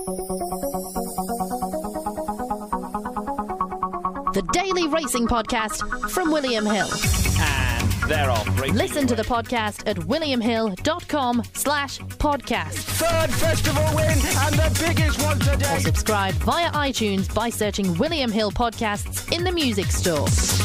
The Daily Racing Podcast from William Hill. And they're off. Listen to the podcast at williamhill.com/podcast. Third festival win and the biggest one today. Or subscribe via iTunes by searching William Hill Podcasts in the music store.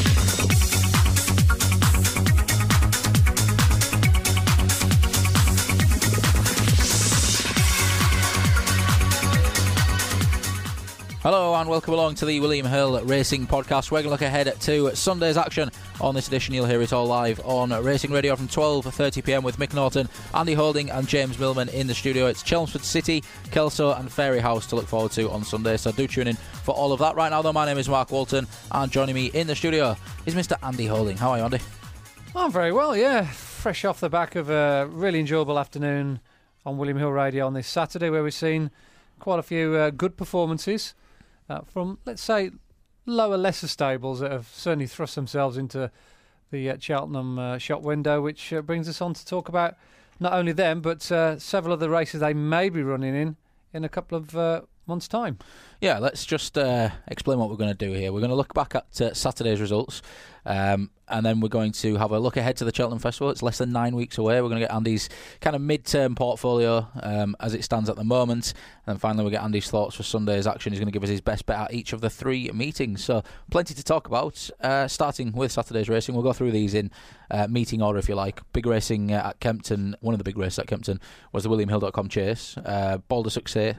Hello and welcome along to the William Hill Racing Podcast. We're going to look ahead to Sunday's action. On this edition, you'll hear it all live on Racing Radio from 12:30pm with Mick Norton, Andy Holding and James Millman in the studio. It's Chelmsford City, Kelso and Fairyhouse to look forward to on Sunday, so do tune in for all of that. Right now though, my name is Mark Walton and joining me in the studio is Mr. Andy Holding. How are you, Andy? I'm very well, yeah. Fresh off the back of a really enjoyable afternoon on William Hill Radio on this Saturday, where we've seen quite a few good performances from, let's say, lower, lesser stables that have certainly thrust themselves into the Cheltenham shop window, which brings us on to talk about not only them, but several of the races they may be running in a couple of months' time. Yeah, let's just explain what we're going to do here. We're going to look back at Saturday's results, and then we're going to have a look ahead to the Cheltenham Festival. It's less than 9 weeks away. We're going to get Andy's kind of mid-term portfolio as it stands at the moment, and then finally we'll get Andy's thoughts for Sunday's action. He's going to give us his best bet at each of the three meetings. So plenty to talk about, starting with Saturday's racing. We'll go through these in meeting order, if you like. Big racing at Kempton. One of the big races at Kempton was the WilliamHill.com Chase. Boulder Success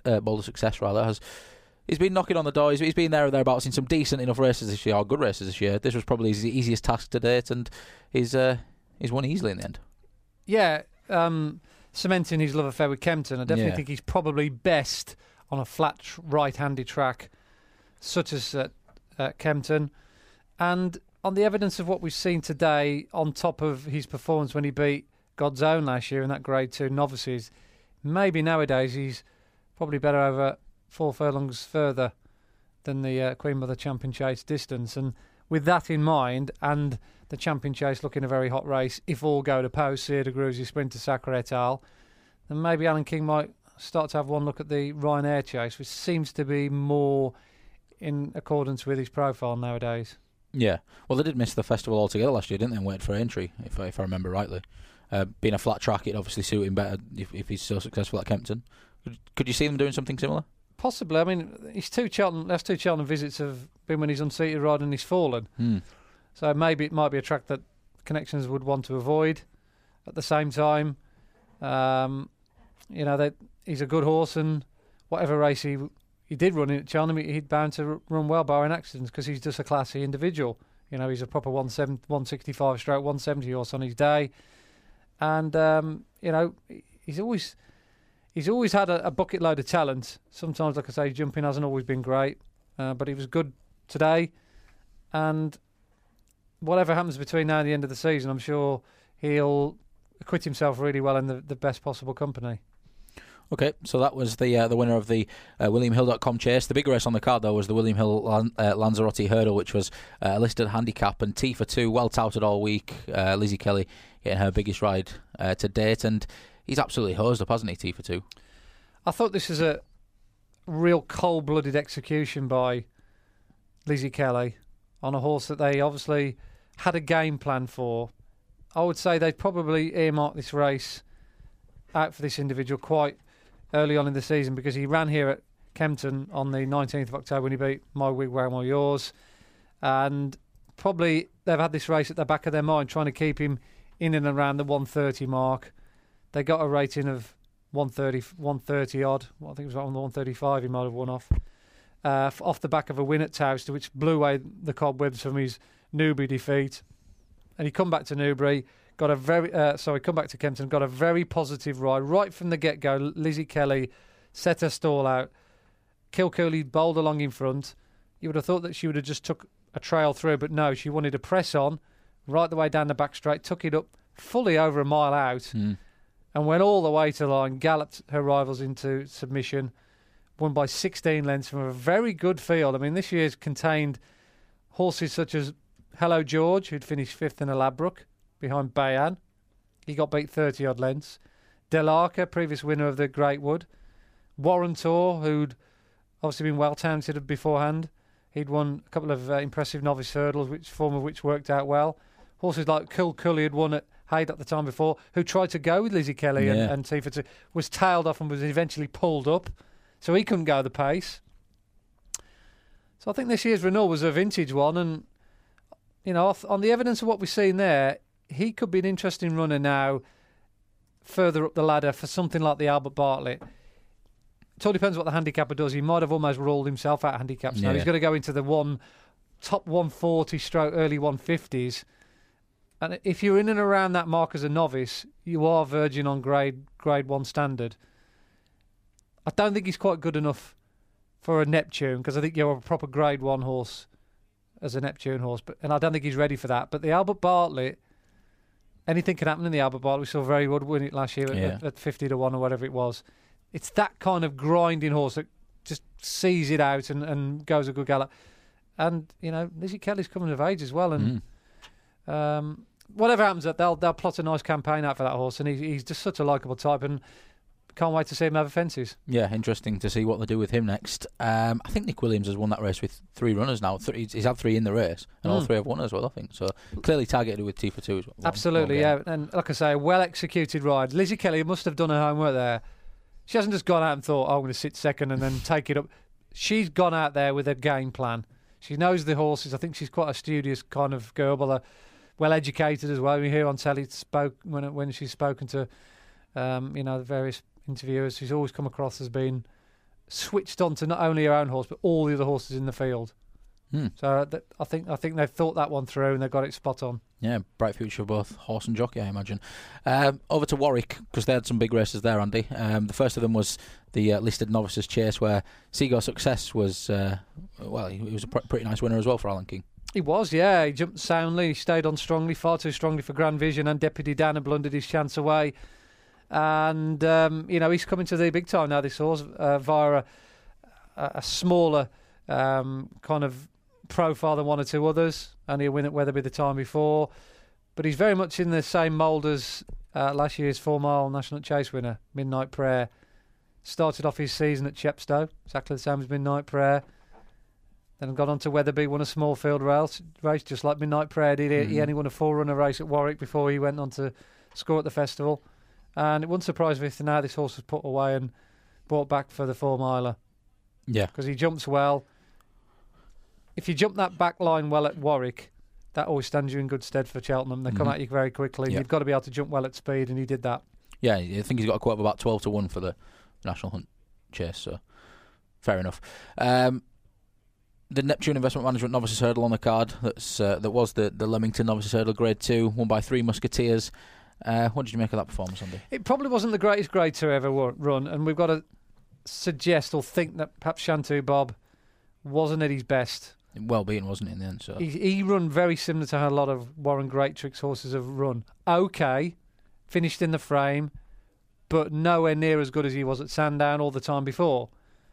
He's been knocking on the door. He's been there or thereabouts in some decent enough races this year, or good races this year. This was probably his easiest task to date, and he's won easily in the end. Yeah, cementing his love affair with Kempton. I definitely think he's probably best on a flat right-handed track, such as Kempton. And on the evidence of what we've seen today, on top of his performance when he beat God's Own last year in that Grade 2 novices, maybe nowadays he's probably better over 4 furlongs further than the Queen Mother Champion Chase distance. And with that in mind, and the Champion Chase looking a very hot race, if all go to post, Sir de Gruzy, Sprinter Sacre et al., then maybe Alan King might start to have one look at the Ryanair Chase, which seems to be more in accordance with his profile nowadays. Yeah, well, they did miss the festival altogether last year, didn't they, and wait for entry, if I remember rightly. Being a flat track, it'd obviously suit him better if he's so successful at Kempton. Could you see them doing something similar? Possibly. I mean, last two Cheltenham visits have been when he's unseated riding and he's fallen. So maybe it might be a track that Connections would want to avoid. At the same time, that he's a good horse, and whatever race he did run in at Cheltenham, he'd bound to run well barring accidents, because he's just a classy individual. You know, he's a proper 165/170 horse on his day, and he's always had a bucket load of talent. Sometimes, like I say, jumping hasn't always been great, but he was good today. And whatever happens between now and the end of the season, I'm sure he'll acquit himself really well in the best possible company. Okay, so that was the winner of the WilliamHill.com Chase. The big race on the card, though, was the William Hill Lanzarote Hurdle, which was a listed handicap, and T for 2, well touted all week. Lizzie Kelly getting her biggest ride to date, and he's absolutely hosed up, hasn't he, T for 2? I thought this was a real cold-blooded execution by Lizzie Kelly on a horse that they obviously had a game plan for. I would say they'd probably earmarked this race out for this individual quite early on in the season, because he ran here at Kempton on the 19th of October when he beat My Wigwam or Yours. And probably they've had this race at the back of their mind, trying to keep him in and around the 130 mark. They got a rating of 130 odd. Well, I think it was on the 135 he might have won off the back of a win at Towcester, which blew away the cobwebs from his Newbury defeat. And he come back to Newbury, come back to Kempton, got a very positive ride right from the get-go. Lizzie Kelly set her stall out. Kilcooley bowled along in front. You would have thought that she would have just took a trail through, but no, she wanted to press on right the way down the back straight, took it up fully over a mile out, and went all the way to the line, galloped her rivals into submission, won by 16 lengths from a very good field. I mean, this year's contained horses such as Hello George, who'd finished 5th in a Ladbroke behind Bayan. He got beat 30-odd lengths. Delarca, previous winner of the Great Wood, Warrentor, who'd obviously been well talented beforehand. He'd won a couple of impressive novice hurdles, form of which worked out well. Horses like Cully had won at Haydock at the time before, who tried to go with Lizzie Kelly and Tifa 2, was tailed off and was eventually pulled up, so he couldn't go the pace. So I think this year's Renault was a vintage one, and on the evidence of what we've seen there, he could be an interesting runner now, further up the ladder for something like the Albert Bartlett. It all depends what the handicapper does. He might have almost ruled himself out of handicaps now. He's going to go into the top 140 stroke early 150s. And if you're in and around that mark as a novice, you are verging on grade 1 standard. I don't think he's quite good enough for a Neptune, because I think you're a proper grade 1 horse as a Neptune horse, and I don't think he's ready for that. But the Albert Bartlett, anything can happen in the Albert Bartlett. We saw Very Wood win it last year at 50 to 1 or whatever it was. It's that kind of grinding horse that just sees it out and goes a good gallop. And, Lizzie Kelly's coming of age as well. And whatever happens, they'll plot a nice campaign out for that horse. And he's just such a likeable type. And can't wait to see him over fences. Yeah, interesting to see what they do with him next. I think Nick Williams has won that race with 3 runners now. He's had 3 in the race, and all 3 have won as well, I think. So clearly targeted with Tifa 2 as well. Absolutely, yeah. And like I say, a well-executed ride. Lizzie Kelly must have done her homework there. She hasn't just gone out and thought, I'm going to sit second and then take it up. She's gone out there with a game plan. She knows the horses. I think she's quite a studious kind of girl, but well-educated as well. We hear on telly when she's spoken to the various interviewers, she's always come across as being switched on to not only her own horse but all the other horses in the field. So I think they've thought that one through and they've got it spot on. Yeah, bright future for both horse and jockey, I imagine. Over to Warwick, because they had some big races there, Andy. The first of them was the listed novices chase, where Seagull Success was he was a pretty nice winner as well for Alan King. He was, yeah. He jumped soundly, he stayed on strongly, far too strongly for Grand Vision, and Deputy Dan had blundered his chance away. And he's coming to the big time now, this horse, via a smaller kind of profile than one or two others. Only a win at Wetherby the time before, but he's very much in the same mould as last year's 4 Mile National Chase winner, Midnight Prayer. Started off his season at Chepstow, exactly the same as Midnight Prayer. Then got on to Wetherby, won a small field race just like Midnight Prayer did. He only won a 4-runner race at Warwick before he went on to score at the festival. And it wouldn't surprise me if now this horse was put away and brought back for the 4 miler. Yeah. Because he jumps well. If you jump that back line well at Warwick, that always stands you in good stead for Cheltenham. They come at you very quickly. You've got to be able to jump well at speed, and he did that. Yeah, I think he's got a quote of about 12 to 1 for the National Hunt Chase, so fair enough. The Neptune Investment Management Novices Hurdle on the card, that was the Leamington Novices Hurdle Grade 2, won by 3 Musketeers. What did you make of that performance, Andy? It probably wasn't the greatest Grade 2 ever run, and we've got to suggest or think that perhaps Shantou Bob wasn't at his best. Well-being, wasn't it, in the end? So he run very similar to how a lot of Warren Greatrix horses have run. Okay, finished in the frame, but nowhere near as good as he was at Sandown all the time before.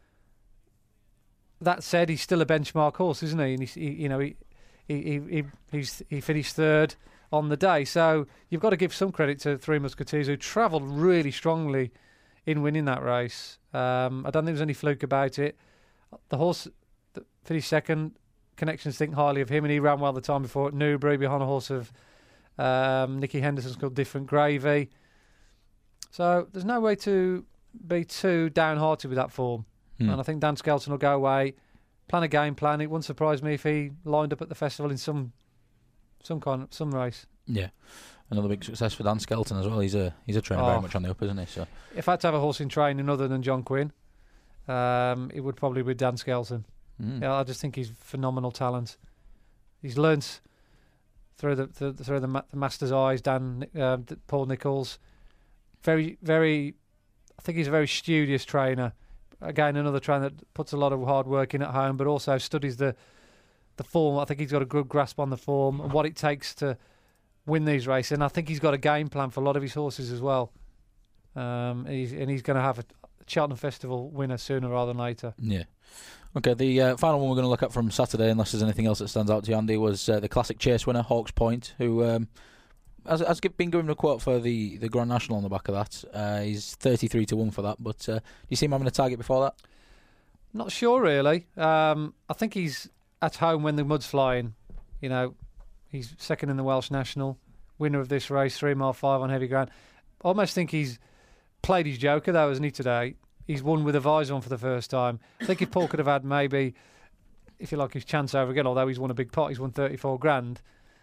That said, he's still a benchmark horse, isn't he? And he finished 3rd on the day. So you've got to give some credit to 3 Musketeers, who travelled really strongly in winning that race. I don't think there's any fluke about it. The horse that finished 2nd, Connections think highly of him, and he ran well the time before at Newbury behind a horse of Nicky Henderson's called Different Gravy. So there's no way to be too downhearted with that form. And I think Dan Skelton will go away, plan a game plan. It wouldn't surprise me if he lined up at the festival in some race. Yeah, another big success for Dan Skelton as well. He's a trainer very much on the up, isn't he? So if I had to have a horse in training other than John Quinn, it would probably be Dan Skelton. Yeah, I just think he's phenomenal talent. He's learnt through the master's eyes. Paul Nichols, very, very. I think he's a very studious trainer. Again, another trainer that puts a lot of hard work in at home, but also studies the form. I think he's got a good grasp on the form and what it takes to win these races. And I think he's got a game plan for a lot of his horses as well. He's going to have a Cheltenham Festival winner sooner rather than later. Yeah. Okay, the final one we're going to look at from Saturday, unless there's anything else that stands out to you, Andy, was the Classic Chase winner, Hawke's Point, who has been given a quote for the Grand National on the back of that. He's 33-1 for that. But do you see him having a target before that? Not sure, really. I think he's at home when the mud's flying. You know, he's second in the Welsh National, winner of this race, 3 mile 5 on heavy ground. I almost think he's played his joker, though, hasn't he, today? He's won with a visor on for the first time. I think if Paul could have had maybe, if you like, his chance over again, although he's won a big pot, he's won 34 grand,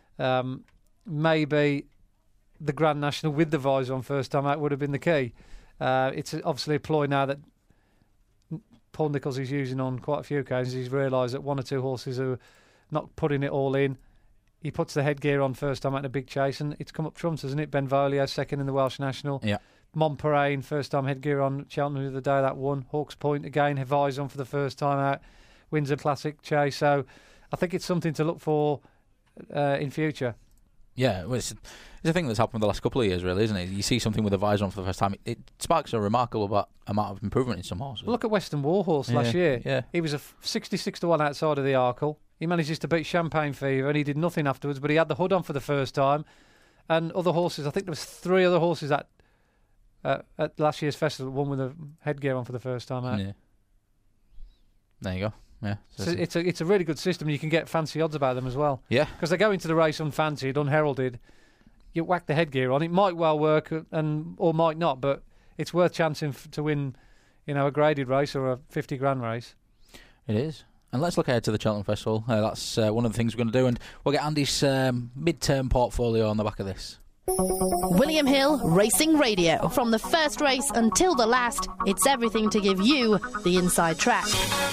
maybe the Grand National with the visor on first time out would have been the key. It's obviously a ploy now that Paul Nicholls is using on quite a few occasions. He's realised that 1 or 2 horses are not putting it all in. He puts the headgear on first time out in a big chase, and it's come up trumps, hasn't it? Benvolio, second in the Welsh National. Yeah. Montparain, first time headgear on Cheltenham the other day, that won. Hawke's Point again, Hevice on for the first time out. Wins a classic chase. So I think it's something to look for in future. Yeah, well, it's a thing that's happened the last couple of years, really, isn't it? You see something with a visor on for the first time, it sparks a remarkable amount of improvement in some horses. Well, look at Western Warhorse last year. Yeah. He was a 66-1 outside of the Arkle. He manages to beat Champagne Fever, and he did nothing afterwards, but he had the hood on for the first time. And other horses, I think there was 3 other horses at last year's festival, one with a headgear on for the first time out. Yeah. There you go. Yeah, so it's a really good system. You can get fancy odds about them as well. Yeah, because they go into the race unfancied, unheralded. You whack the headgear on, it might well work or might not, but it's worth chancing to win, a graded race or a 50 grand race. It is. And let's look ahead to the Cheltenham Festival. That's one of the things we're going to do, and we'll get Andy's mid-term portfolio on the back of this. William Hill Racing Radio. From the first race until the last, it's everything to give you the inside track.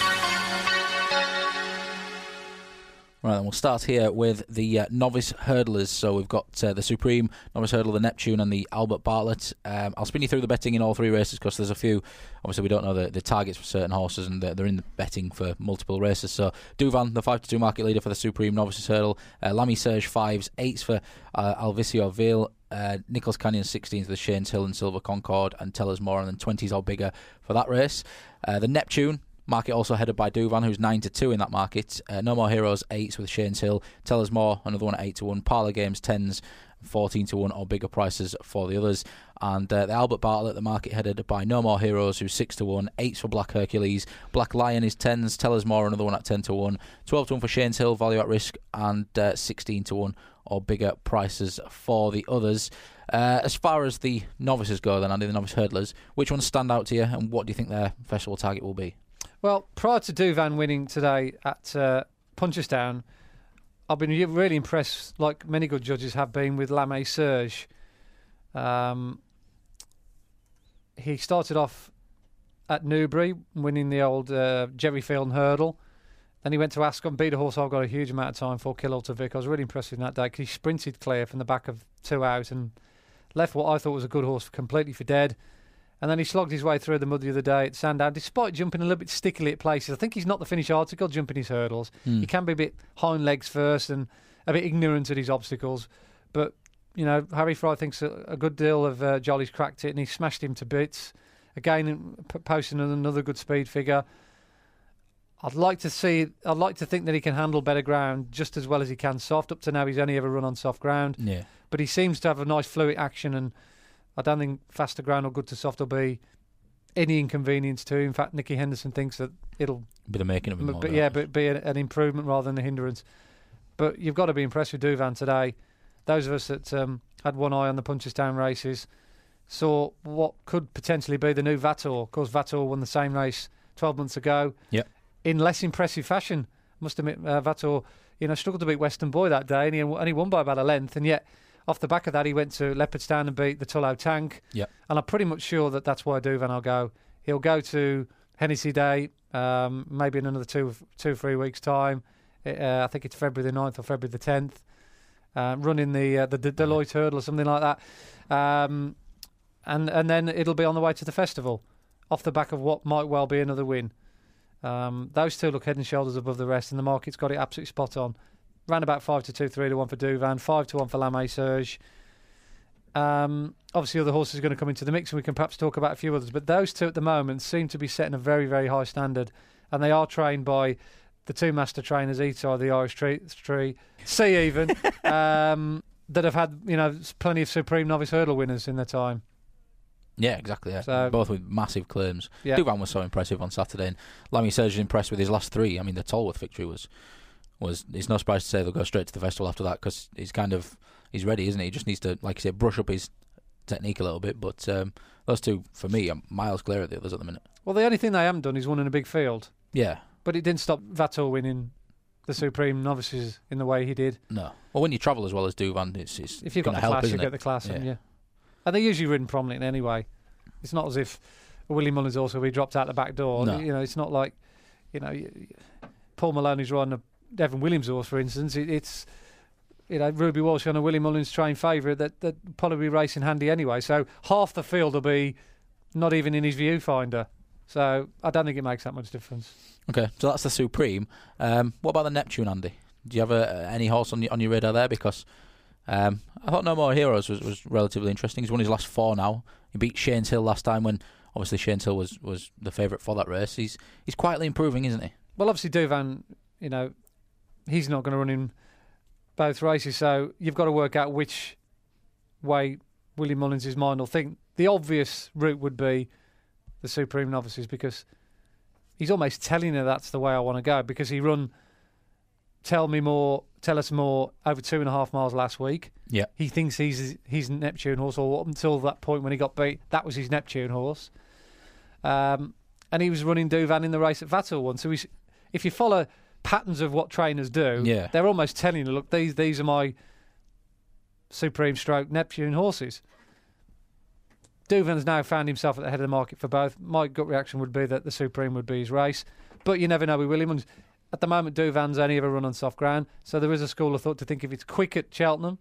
Right, then we'll start here with the novice hurdlers. So we've got the Supreme Novice Hurdler, the Neptune, and the Albert Bartlett. I'll spin you through the betting in all 3 races because there's a few. Obviously, we don't know the targets for certain horses, and they're in the betting for multiple races. So Douvan, the 5-2 market leader for the Supreme Novices Hurdle. Lamy Serge 5s, 8s for Alvicio Ville. Nichols Canyon 16s for the Shanes Hill and Silver Concord, and Tellers More, and then 20s or bigger for that race. The Neptune market also headed by Douvan, who's 9-2 in that market. No More Heroes 8s with Shanes Hill. Tellers More, another one at 8-1. Parlour Games 10s, 14-1 or bigger prices for the others. And the Albert Bartlett, the market headed by No More Heroes, who's 6-1. 8s for Black Hercules. Black Lion is 10s. Tellers More, another one at 10-1. 12-1 for Shanes Hill, Value at Risk, and 16-1 or bigger prices for the others. As far as the novices go, then, Andy, the novice hurdlers, which ones stand out to you, and what do you think their festival target will be? Well, prior to Douvan winning today at Punchestown, I've been really impressed, like many good judges have been, with Lamy Serge. He started off at Newbury, winning the old Jerryfield Hurdle. Then he went to Ascot and beat a horse I've got a huge amount of time for, Kill to Vic. I was really impressed with him that day because he sprinted clear from the back of 2 out and left what I thought was a good horse completely for dead. And then he slogged his way through the mud the other day at Sandown, despite jumping a little bit stickily at places. I think he's not the finished article jumping his hurdles. He can be a bit hind legs first and a bit ignorant at his obstacles. But, Harry Fry thinks a good deal of Jolly's cracked it, and he smashed him to bits. Again, posting another good speed figure. I'd like to think that he can handle better ground just as well as he can soft. Up to now, he's only ever run on soft ground. Yeah. But he seems to have a nice fluid action, and I don't think faster ground or good to soft will be any inconvenience to him. In fact, Nicky Henderson thinks that it'll be the making of him. But be an improvement rather than a hindrance. But you've got to be impressed with Douvan today. Those of us that had one eye on the Punchestown races saw what could potentially be the new Vator. Of course, Vator won the same race 12 months ago. Yep. In less impressive fashion. must admit, Vator, struggled to beat Western Boy that day, and he only won by about a length, and yet off the back of that he went to Leopardstown and beat the Tullow Tank. Yep. And I'm pretty much sure that that's why Douvan will go. He'll go to Hennessy Day, maybe in another 2 or 3 weeks' time. I think it's February the 9th or February the 10th. Running the Deloitte Hurdle or something like that. And then it'll be on the way to the festival, off the back of what might well be another win. Those two look head and shoulders above the rest, and the market's got it absolutely spot on. Round about 5-2, 3-1 for Douvan, 5-1 for Lamy Serge. Obviously, other horses are going to come into the mix, and we can perhaps talk about a few others. But those two at the moment seem to be setting a very, very high standard, and they are trained by the two master trainers, Etar, the Irish Tree, C even. that have had, plenty of Supreme Novice Hurdle winners in their time. Yeah, exactly. Yeah. So, both with massive claims. Yeah. Douvan was so impressive on Saturday, and Lammy Sergeant impressed with his last three. I mean, the Tolworth victory was. It's no surprise to say they'll go straight to the festival after that because he's ready, isn't he? He just needs to, like you said, brush up his technique a little bit. But those two, for me, are miles clear of the others at the minute. Well, the only thing they haven't done is won in a big field. Yeah, but it didn't stop Vato winning the Supreme Novices in the way he did. No. Well, when you travel as well as Douvan, it's if you've got the help, class, you it? get the class, Yeah. And they're usually ridden prominently anyway. It's not as if Willie Mullins also he dropped out the back door. No. It's not like Paul Maloney's riding a Devon Williams horse, for instance. It's Ruby Walsh on a Willie Mullins trained favourite that probably be racing handy anyway. So half the field will be not even in his viewfinder. So I don't think it makes that much difference. Okay, so that's the Supreme. What about the Neptune, Andy? Do you have any horse on your radar there? Because I thought No More Heroes was relatively interesting. He's won his last 4 now. He beat Shane's Hill last time when obviously Shane's Hill was the favourite for that race. He's quietly improving, isn't he? Well, obviously Douvan, he's not going to run in both races, so you've got to work out which way Willie Mullins' mind will think. The obvious route would be the Supreme Novices because he's almost telling her that's the way I want to go because he run Tell Us More over 2.5 miles last week. Yeah. He thinks he's Neptune horse, or up until that point when he got beat, that was his Neptune horse. And he was running Douvan in the race at Vatel once. So if you follow patterns of what trainers do, they're almost telling you, look, these are my Supreme stroke Neptune horses. Douvan's now found himself at the head of the market for both. My gut reaction would be that the Supreme would be his race. But you never know with Williams. At the moment, Douvan's only ever run on soft ground. So there is a school of thought to think if it's quick at Cheltenham,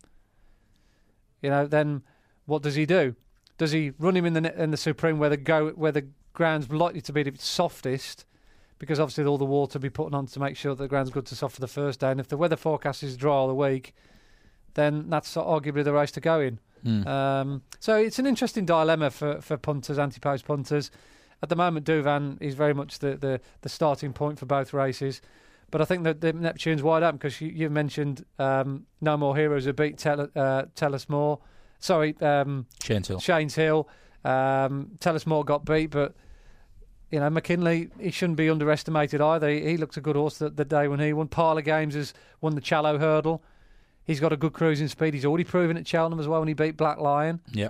then what does he do? Does he run him in the Supreme where the ground's likely to be if it's softest? Because obviously all the water will be put on to make sure that the ground's good to soft for the first day. And if the weather forecast is dry all the week, then that's arguably the race to go in. So it's an interesting dilemma for punters, anti-post punters. At the moment, Douvan is very much the starting point for both races. But I think that the Neptune's wide open because you mentioned No More Heroes who beat Tell Us More. Sorry, Shane's Hill. Tell Us More got beat, but McKinley, he shouldn't be underestimated either. He looked a good horse the day when he won. Parlour Games has won the Challow Hurdle. He's got a good cruising speed. He's already proven at Cheltenham as well when he beat Black Lion. Yeah.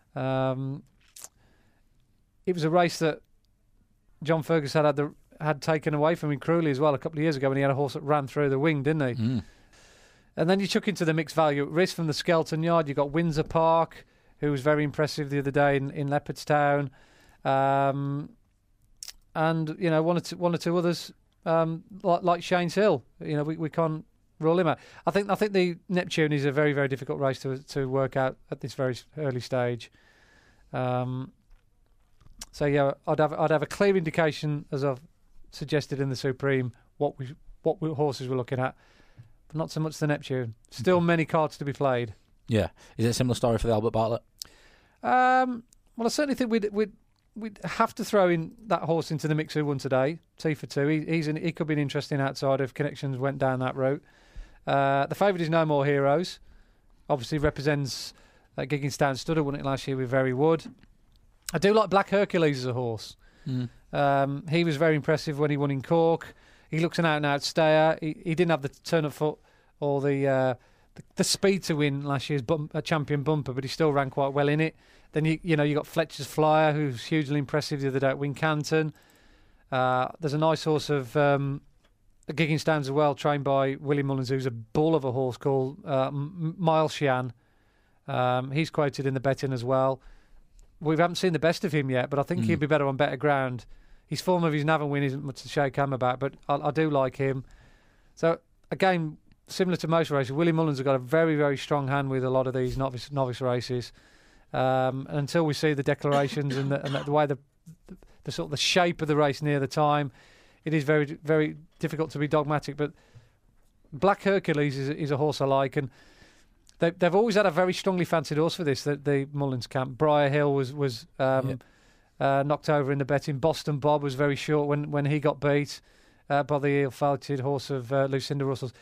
It was a race that John Ferguson had taken away from him cruelly as well a couple of years ago when he had a horse that ran through the wing, didn't he? And then you chuck into the mixed value at risk from the Skelton Yard. You've got Windsor Park, who was very impressive the other day in Leopardstown. And one or two others like Shane's Hill. We can't rule him out. I think the Neptune is a very, very difficult race to work out at this very early stage. So yeah, I'd have a clear indication, as I've suggested in the Supreme, what horses we're looking at, but not so much the Neptune. Still many cards to be played. Yeah, is it a similar story for the Albert Bartlett? Well, I certainly think we'd have to throw in that horse into the mix who won today, T for 2. He could be an interesting outsider if Connections went down that route. The favourite is No More Heroes. Obviously represents Gigginstown Studder, won it last year with Very Wood. I do like Black Hercules as a horse. He was very impressive when he won in Cork. He looks an out-and-out stayer. He didn't have the turn of foot or the speed to win last year's champion bumper, but he still ran quite well in it. Then you got Fletcher's Flyer, who's hugely impressive the other day at Wincanton. There's a nice horse of Gigginstown's as well, trained by Willie Mullins, who's a bull of a horse called Mileshan. He's quoted in the betting as well. We haven't seen the best of him yet, but I think he'll be better on better ground. His form of his Navan win isn't much to shake him about, but I do like him. So, again, similar to most races, Willie Mullins has got a very, very strong hand with a lot of these novice races. Until we see the declarations and the way the sort of the shape of the race near the time, it is very, very difficult to be dogmatic. But Black Hercules is a horse I like, and they've always had a very strongly fancied horse for this. The Mullins camp. Briar Hill was knocked over in the betting. Boston Bob was very short when he got beat by the ill-fated horse of Lucinda Russell's.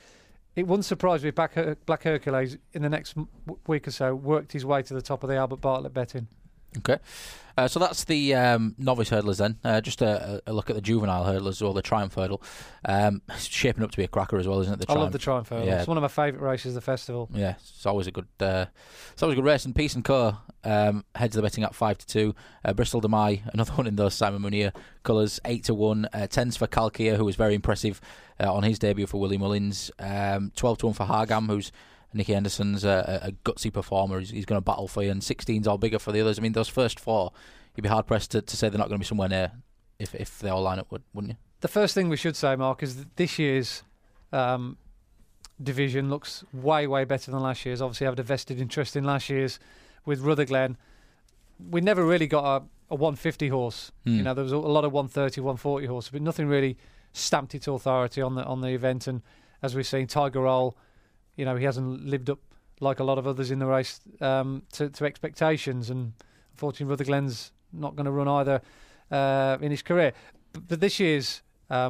it wouldn't surprise me if Black Hercules in the next week or so worked his way to the top of the Albert Bartlett betting. Okay. So that's the novice hurdlers then. Just a look at the juvenile hurdlers, or the Triumph Hurdle. It's shaping up to be a cracker as well, isn't it? I love the Triumph Hurdle. Yeah. It's one of my favourite races of the festival. Yeah, it's always a good race. And Peace & Co. Heads the betting at 5-2. Bristol de Mai, another one in those Simon Munier colours, 8-1. 10s for Kalkia, who was very impressive on his debut for Willie Mullins. 12-1 for Hargam, who's Nicky Henderson's a gutsy performer. He's going to battle for you. And 16's all bigger for the others. I mean, those first four, you'd be hard-pressed to say they're not going to be somewhere near if they all line up, wouldn't you? The first thing we should say, Mark, is that this year's division looks way, way better than last year's. Obviously, I had a vested interest in last year's with Rutherglen. We never really got a 150 horse. You know, there was a lot of 130, 140 horses, but nothing really stamped its authority on the event. And as we've seen, Tiger Roll, you know, he hasn't lived up like a lot of others in the race to expectations, and unfortunately Rutherglen's not going to run either in his career. But this year's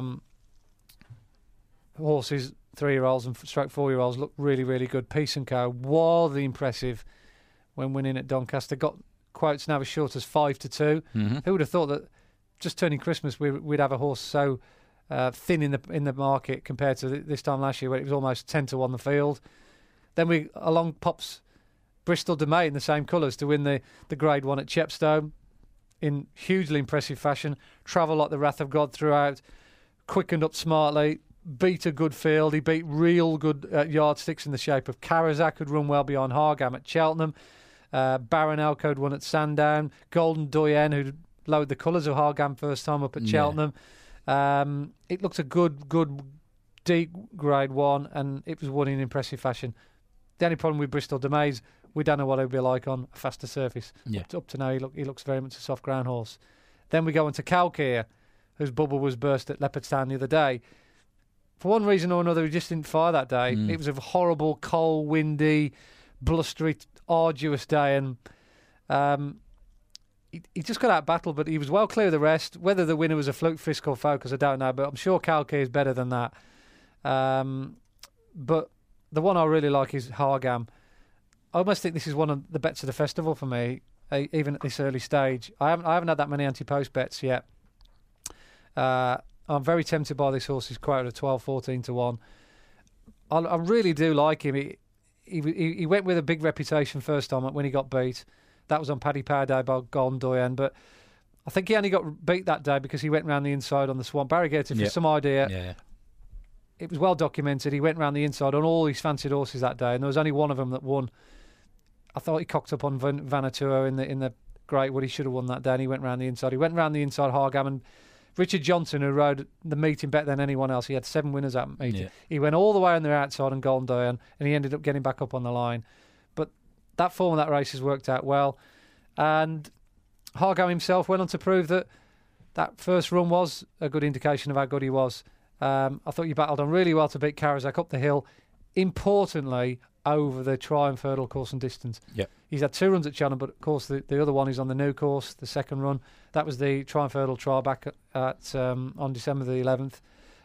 horses, 3-year-olds and stroke 4-year-olds, look really, really good. Peace & Co. wildly impressive when winning at Doncaster. Got quotes now as short as 5-2. Who would have thought that just turning Christmas we'd have a horse so thin in the market compared to this time last year, where it was almost 10-1 the field. Then along pops Bristol de Mai in the same colours to win the Grade 1 at Chepstow in hugely impressive fashion. Travel like the wrath of God throughout, quickened up smartly, beat a good field. He beat real good yardsticks in the shape of Karazak, who'd run well behind Hargam at Cheltenham. Baron Alcode won at Sandown. Golden Doyen, who lowered the colours of Hargam first time up at Cheltenham. It looked a good deep Grade 1, and it was won in impressive fashion. The only problem with Bristol de Mai is we don't know what it would be like on a faster surface. Yeah. Up to now, he looks very much a soft ground horse. Then we go into Kalkia, whose bubble was burst at Leopardstown the other day. For one reason or another, he just didn't fire that day. It was a horrible, cold, windy, blustery, arduous day, and he just got out of battle, but he was well clear of the rest. Whether the winner was a fluke, Fisk or Focus, I don't know, but I'm sure Kalkia is better than that. But the one I really like is Hargam. I almost think this is one of the bets of the festival for me, even at this early stage. I haven't had that many anti-post bets yet. I'm very tempted by this horse. He's quoted at 12-14-1. I really do like him. He went with a big reputation first time when he got beat. That was on Paddy Power Day by Golden Doyen, but I think he only got beat that day because he went round the inside on the Swan. Barry Gator, for some idea, it was well documented. He went round the inside on all his fancied horses that day, and there was only one of them that won. I thought he cocked up on Vanuatu in the Great Wood. He should have won that day, and he went round the inside. He went round the inside Hargam, and Richard Johnson, who rode the meeting better than anyone else, he had 7 winners at the meeting. Yeah. He went all the way on the outside on Golden Doyen, and he ended up getting back up on the line. But that form of that race has worked out well. And Hargam himself went on to prove that first run was a good indication of how good he was. I thought you battled on really well to beat Karazak up the hill. Importantly, over the Triumph Hurdle course and distance. Yep. He's had 2 runs at Cheltenham, but of course the other one is on the new course, the second run. That was the Triumph Hurdle trial back at on December the 11th.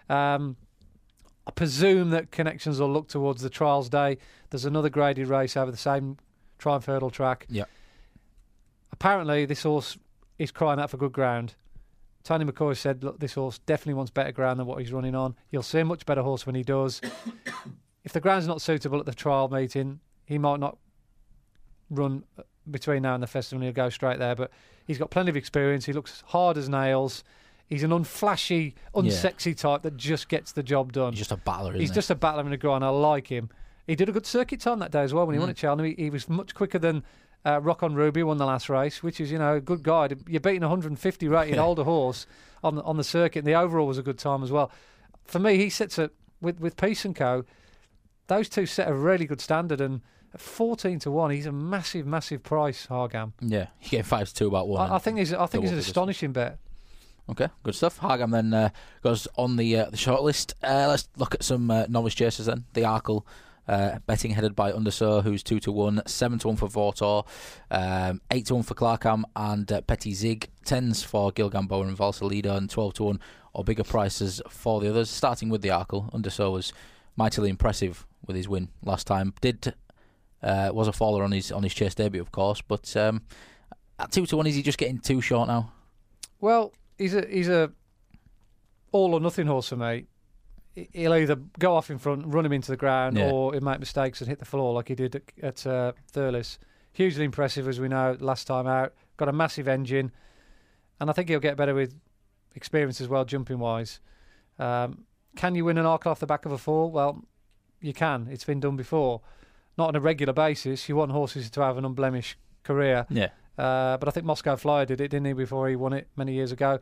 I presume that connections will look towards the trials day. There's another graded race over the same Triumph Hurdle track. Yep. Apparently, this horse is crying out for good ground. Tony McCoy said, look, this horse definitely wants better ground than what he's running on. You'll see a much better horse when he does. If the ground's not suitable at the trial meeting, he might not run between now and the festival, and he'll go straight there. But he's got plenty of experience. He looks hard as nails. He's an unflashy, unsexy type that just gets the job done. He's just a battler, isn't he? He's just a battler in a grind. I like him. He did a good circuit time that day as well when he won at Cheltenham. He was much quicker than Rock on Ruby, won the last race, which is, a good guide. You're beating a 150 rated older horse on the circuit, and the overall was a good time as well. For me, he sets a with Peace & Co. Those two set a really good standard, and at 14-1, he's a massive, massive price. Hargam. Yeah, he gave 5-2 about one. I think he's an astonishing bet. Okay, good stuff. Hargam then goes on the short list. Let's look at some novice chasers then. The Arkle. Betting headed by Undersow, who's 2-1, 7-1 for Vortor, 8-1 for Clarkham and Petit Zig, 10s for Gilgamboa and Valsalido, and 12-1 or bigger prices for the others. Starting with the Arkle, Undersow was mightily impressive with his win last time. Was a faller on his chase debut, of course, but at 2-1, is he just getting too short now? Well, he's a all or nothing horse for me. He'll either go off in front, run him into the ground, or he'll make mistakes and hit the floor like he did at Thurles. Hugely impressive, as we know, last time out. Got a massive engine, and I think he'll get better with experience as well, jumping-wise. Can you win an Arkle off the back of a fall? Well, you can. It's been done before. Not on a regular basis. You want horses to have an unblemished career. Yeah. But I think Moscow Flyer did it, didn't he, before he won it many years ago.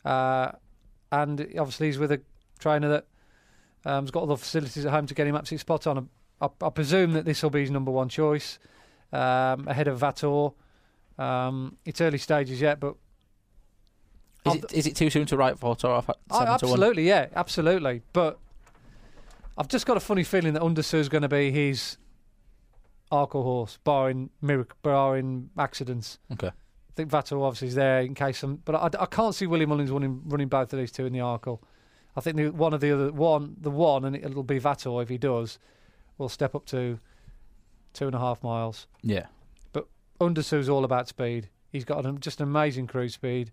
And obviously he's with a trainer that has got all the facilities at home to get him absolutely spot on. I presume that this will be his number one choice, ahead of Vator. It's early stages yet, but... Is it too soon to write Vator off at 7-1? Absolutely, yeah, absolutely. But I've just got a funny feeling that Undersu's going to be his Arkle horse, barring accidents. Okay. I think Vator obviously is there in case some... But I can't see Willie Mullins running both of these two in the Arkle. I think the one, and it'll be Vator if he does, will step up to 2.5 miles. Yeah. But Undersu's all about speed. He's got just an amazing cruise speed.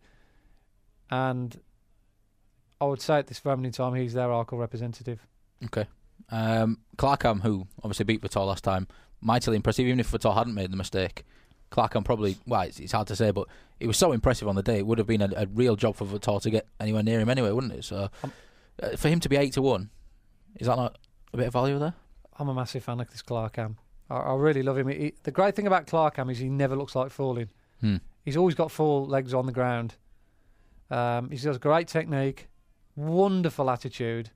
And I would say at this moment in time, he's their Arkle representative. Okay. Clarkham, who obviously beat Vator last time, mightily impressive, even if Vator hadn't made the mistake. Clarkham probably, it's hard to say, but it was so impressive on the day. It would have been a real job for Vator to get anywhere near him anyway, wouldn't it? So for him to be 8-1, is that not a bit of value there? I'm a massive fan of this Clarkham. I really love him. The great thing about Clarkham is he never looks like falling. He's always got 4 legs on the ground. He's got great technique, wonderful attitude.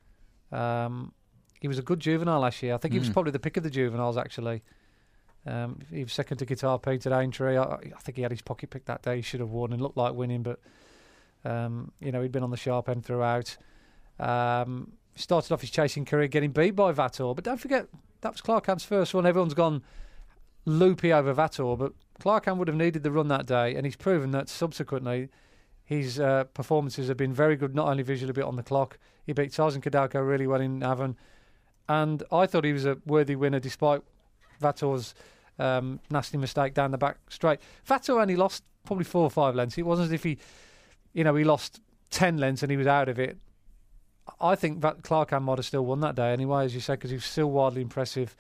He was a good juvenile last year. I think he was probably the pick of the juveniles, actually. He was second to Guitar Pete at Aintree. I think he had his pocket pick that day. He should have won and looked like winning, but he'd been on the sharp end throughout. Started off his chasing career getting beat by Vator, but don't forget that was Clarkham's first run. Everyone's gone loopy over Vator, but Clarkham would have needed the run that day, and he's proven that subsequently his performances have been very good, not only visually but on the clock. He beat Tarzan Kadalko really well in Avon, and I thought he was a worthy winner despite Vator's nasty mistake down the back straight. Vator only lost probably 4 or 5 lengths. It wasn't as if he lost 10 lengths and he was out of it. I think Clarkham might have still won that day anyway, as you said, because he was still wildly impressive.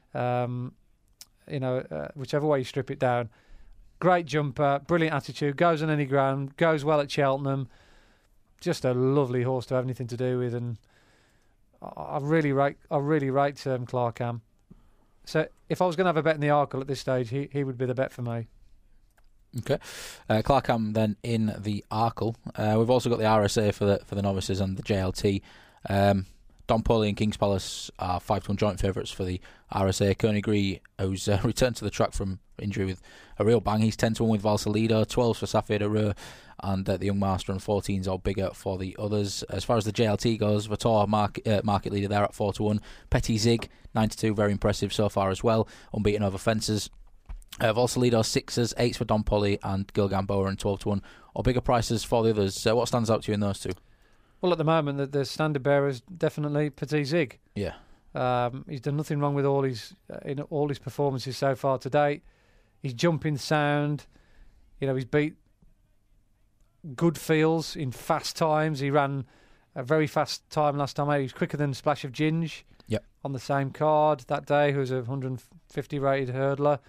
Whichever way you strip it down. Great jumper, brilliant attitude, goes on any ground, goes well at Cheltenham. Just a lovely horse to have anything to do with, and I really rate Clarkham. So if I was going to have a bet in the Arkle at this stage, he would be the bet for me. Okay, Clarkham then in the Arkle. We've also got the RSA for the novices and the JLT. Don Polly and King's Palace are 5-1 joint favourites for the RSA. Koenigree, who's returned to the track from injury with a real bang. He's 10-1 with Valsalido, 12s for Safir de Reux, and the Young Master, and 14s or bigger for the others. As far as the JLT goes, Vator market leader there at 4-1. Petit Zig, 9-2, very impressive so far as well, unbeaten over fences. Valsalido 6s, 8s for Don Polly, and Gil Gamboa and 12-1 or bigger prices for the others. What stands out to you in those two? Well, at the moment, the standard bearer is definitely Petit Zig. Yeah, he's done nothing wrong with all his performances so far to date. He's jumping sound. He's beat good fields in fast times. He ran a very fast time last time out. He was quicker than Splash of Ginge. Yep. On the same card that day, who was a 150 rated hurdler.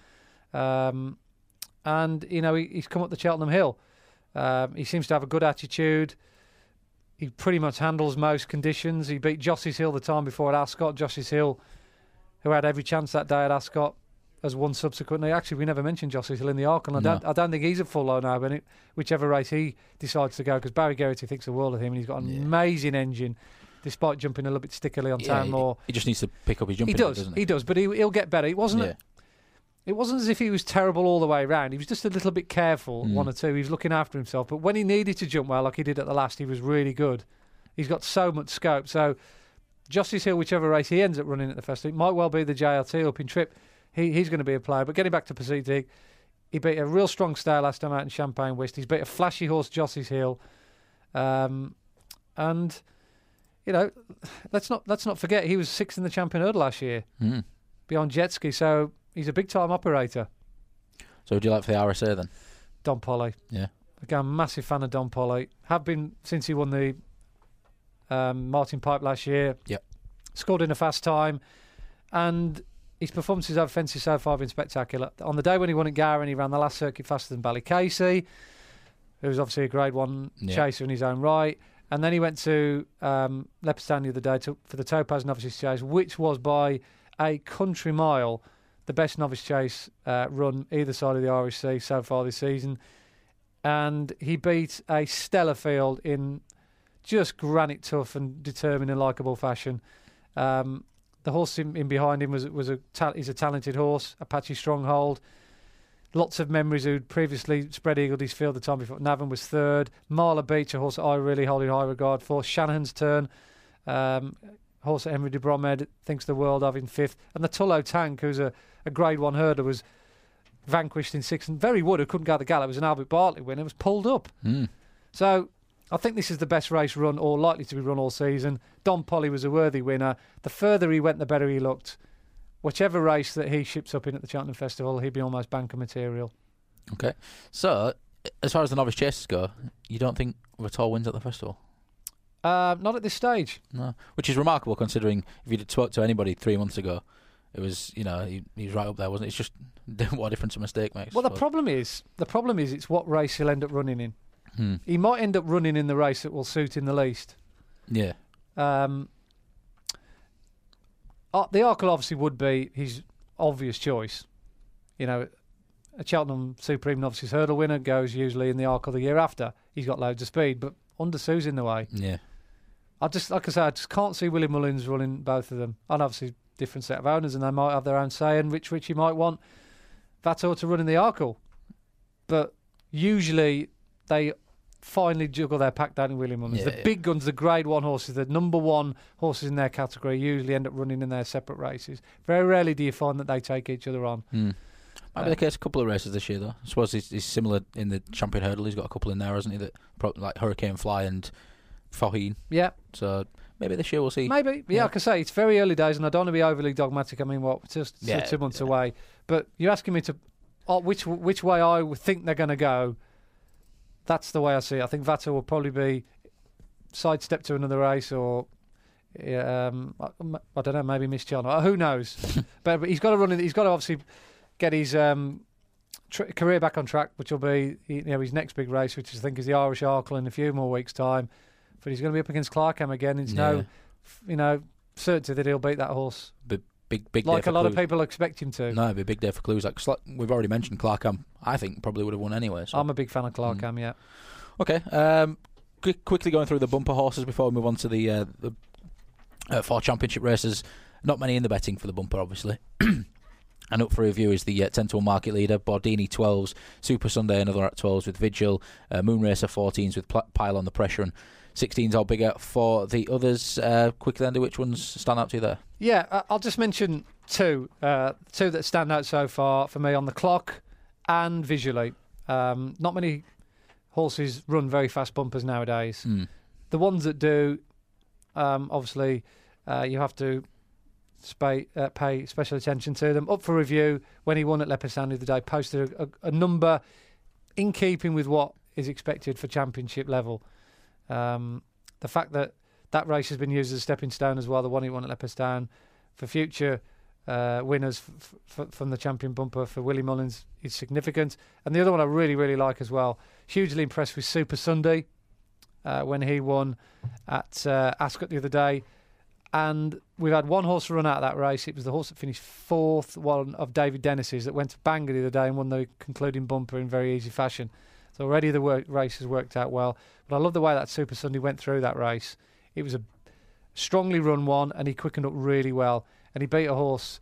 And he's come up the Cheltenham Hill. He seems to have a good attitude. He pretty much handles most conditions. He beat Jossis Hill the time before at Ascot. Jossis Hill, who had every chance that day at Ascot, has won subsequently. Actually, we never mentioned Jossis Hill in the Arkle. I don't think he's a full low now, but whichever race he decides to go, because Barry Geraghty thinks the world of him, and he's got an amazing engine, despite jumping a little bit stickily on Town Moor. He just needs to pick up his jumping. Doesn't he? He does, but he'll get better. It wasn't as if he was terrible all the way around. He was just a little bit careful, 1 or 2. He was looking after himself. But when he needed to jump well, like he did at the last, he was really good. He's got so much scope. So Justice Hill, whichever race he ends up running at the festival, it might well be the JLT up in Trip. He's going to be a player. But getting back to Petit Zig, he beat a real strong style last time out in Champagne West. He's beat a flashy horse, Justice Hill. And let's not forget he was 6th in the Champion Hurdle last year, behind Jetski. So he's a big time operator. So would you like for the RSA then? Don Polly. Yeah. Again, massive fan of Don Polly. Have been since he won the Martin Pipe last year. Yep. Scored in a fast time, and his performances over fences so far have been spectacular. On the day when he won at Gowran, he ran the last circuit faster than Ballycasey, who was obviously a Grade 1 chaser in his own right. And then he went to Leopardstown the other day for the Topaz Novices Chase, which was by a country mile the best novice chase run either side of the Irish Sea so far this season. And he beat a stellar field in just granite tough and determined and likeable fashion. The horse in behind him he's a talented horse, Apache Stronghold. Lots of memories who'd previously spread eagled his field the time before. Navan was third. Marla Beach, a horse that I really hold in high regard for. Shanahan's Turn, horse that Henry de Bromhead thinks the world of, in fifth. And the Tullow Tank, who's a Grade 1 hurdler, was vanquished in sixth. And Very Wood, who couldn't go the gallop, was an Albert Bartlett winner, was pulled up. So I think this is the best race run, or likely to be run all season. Don Polly was a worthy winner. The further he went, the better he looked. Whichever race that he ships up in at the Cheltenham Festival, he'd be almost banker material. Okay. So, as far as the novice chasers go, you don't think Vettel wins at the festival? Not at this stage. No. Which is remarkable considering if you'd spoke to anybody 3 months ago, it was, he was right up there, wasn't it? It's just what a difference a mistake makes. Well, the problem is it's what race he'll end up running in. He might end up running in the race that will suit him the least. Yeah. The Arkle obviously would be his obvious choice. A Cheltenham Supreme Novices Hurdle winner goes usually in the Arkle the year after. He's got loads of speed, but Undersue's in the way. Yeah. I just can't see Willie Mullins running both of them. And obviously different set of owners, and they might have their own say, and Richie might want Vator to run in the Arkle. But usually they finally juggle their pack down in Willie Mullins. The big guns, the Grade 1 horses, the number 1 horses in their category, usually end up running in their separate races. Very rarely do you find that they take each other on. Might be the case a couple of races this year, though. I suppose he's similar in the Champion Hurdle. He's got a couple in there, hasn't he? That like Hurricane Fly and Faugheen. Yeah. So maybe this year we'll see. Maybe. Yeah, like I say, it's very early days, and I don't want to be overly dogmatic. I mean, just 2 months away. But you're asking me to which way I would think they're going to go. That's the way I see it. I think Vator will probably be sidestep to another race, or I don't know, maybe Miss Cheltenham. Who knows? but he's got to run. He's got to obviously get his career back on track, which will be his next big race, which I think is the Irish Arkle in a few more weeks' time. But he's going to be up against Clarkham again. It's no certainty that he'll beat that horse. Big like day a lot Clues. of people expect him to. No, it'd be a big day for Clues. Like we've already mentioned, Clarkham, I think, probably would have won anyway. So. I'm a big fan of Clarkham, yeah. Okay. Quickly going through the bumper horses before we move on to the 4 championship races. Not many in the betting for the bumper, obviously. And up for review is the 10-to-1 market leader, Bordini 12s, Super Sunday another at 12s with Vigil, Moonracer 14s with Pile on the Pressure, and 16s or bigger for the others. Quickly, Andy, which ones stand out to you there? Yeah, I'll just mention two that stand out so far for me on the clock and visually. Not many horses run very fast bumpers nowadays. The ones that do, obviously, you have to pay special attention to them. Up for review, when he won at Leopardstown the other day, posted a number in keeping with what is expected for championship level. The fact that race has been used as a stepping stone as well, the one he won at Leopardstown, for future winners from the champion bumper for Willie Mullins is significant. And the other one I really, really like as well, hugely impressed with Super Sunday when he won at Ascot the other day. And we've had one horse run out of that race. It was the horse that finished 4th, one of David Dennis's, that went to Bangor the other day and won the concluding bumper in very easy fashion. So already the race has worked out well. But I love the way that Super Sunday went through that race. It was a strongly run one, and he quickened up really well. And he beat a horse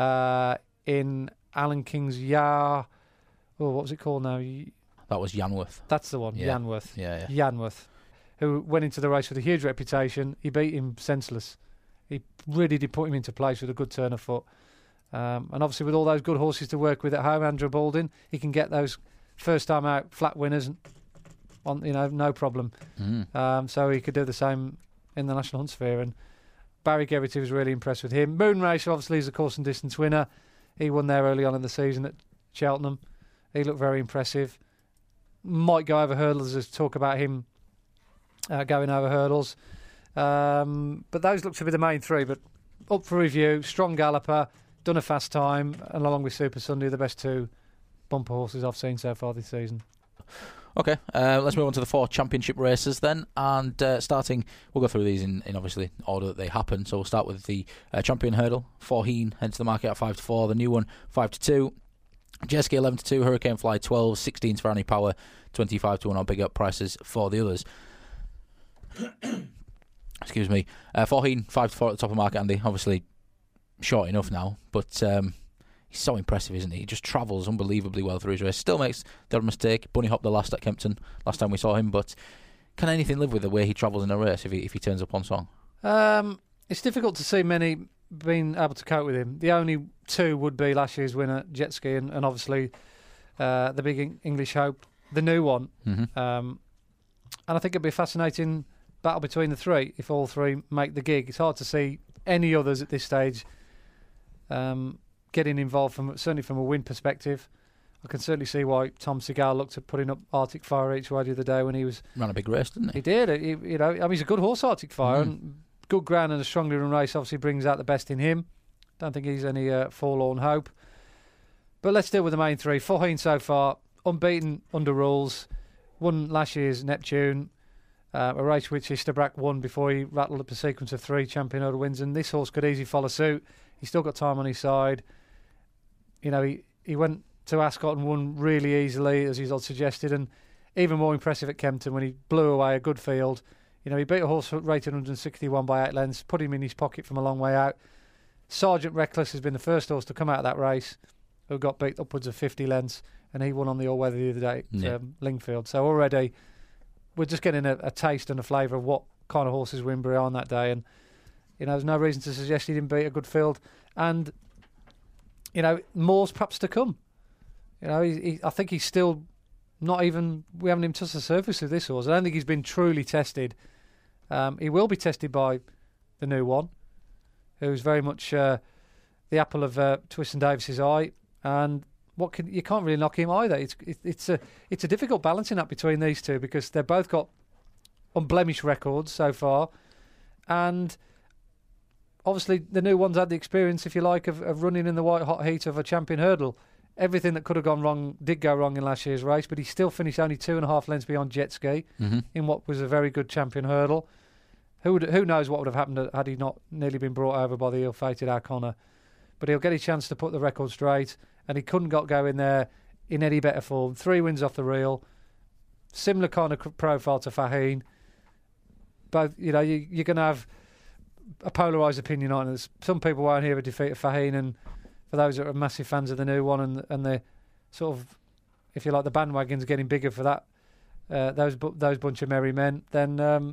in Alan King's Yar. Oh, what was it called now? That was Yanworth. That's the one, yeah. Yanworth. Yeah. Yanworth, who went into the race with a huge reputation. He beat him senseless. He really did put him into place with a good turn of foot. And obviously with all those good horses to work with at home, Andrew Baldwin, he can get those first time out flat winners on, no problem. So he could do the same in the National Hunt Sphere, and Barry Geraghty was really impressed with him. Moonracer obviously is a course and distance winner. He won there early on in the season at Cheltenham. He looked very impressive. Might go over hurdles. There's talk about him going over hurdles. But those look to be the main three. But up for review, strong galloper, done a fast time, and along with Super Sunday, the best two bumper horses I've seen so far this season. Okay, let's move on to the 4 championship races then, and starting, we'll go through these in obviously order that they happen. So we'll start with the Champion Hurdle. Forheen heads to the market at 5-4, the new one 5-2, Jetski 11-2, Hurricane Fly 12, 16 for Annie Power, 25-1 on big up prices for the others. Excuse me. Forheen 5-4 at the top of market, Andy. Obviously short enough now, but he's so impressive, isn't he? He just travels unbelievably well through his race. Still makes the odd mistake. Bunny hopped the last at Kempton last time we saw him, but can anything live with the way he travels in a race if he turns up on song? It's difficult to see many being able to cope with him. The only two would be last year's winner, Jetski, and obviously the big English hope, the new one. Mm-hmm. And I think it'd be a fascinating battle between the three if all three make the gig. It's hard to see any others at this stage getting involved, certainly from a win perspective. I can certainly see why Tom Segal looked at putting up Arctic Fire each way the other day when he ran a big race, didn't he? He did. He's a good horse, Arctic Fire, and good ground and a strongly run race obviously brings out the best in him. Don't think he's any forlorn hope. But let's deal with the main three. Forheen so far, unbeaten under rules, won last year's Neptune, a race which Istabrack won before he rattled up a sequence of 3 Champion Hurdle wins, and this horse could easily follow suit. He's still got time on his side. He went to Ascot and won really easily, as he's suggested, and even more impressive at Kempton when he blew away a good field. He beat a horse rated 161 by 8 lengths, put him in his pocket from a long way out. Sergeant Reckless has been the first horse to come out of that race who got beat upwards of 50 lengths, and he won on the all-weather the other day at Lingfield. So already we're just getting a taste and a flavour of what kind of horses Winbury are on that day, and there's no reason to suggest he didn't beat a good field. And more's perhaps to come. I think he's still not even. We haven't even touched the surface of this horse. I don't think he's been truly tested. He will be tested by the new one, who's very much the apple of Twiston Davis's eye, and you can't really knock him either. It's a difficult balancing act between these two because they've both got unblemished records so far, and obviously the new one's had the experience, if you like, of running in the white hot heat of a Champion Hurdle. Everything that could have gone wrong did go wrong in last year's race, but he still finished only 2.5 lengths beyond Jetski in what was a very good Champion Hurdle. Who knows what would have happened had he not nearly been brought over by the ill-fated O'Connor. But he'll get his chance to put the record straight, and he couldn't go in there in any better form. 3 wins off the reel, similar kind of profile to Faheen. Both, you're going to have a polarised opinion on it. Some people won't hear a defeat of Faheen, and for those that are massive fans of the new one and the sort of, if you like, the bandwagon's getting bigger for that, those bunch of merry men, then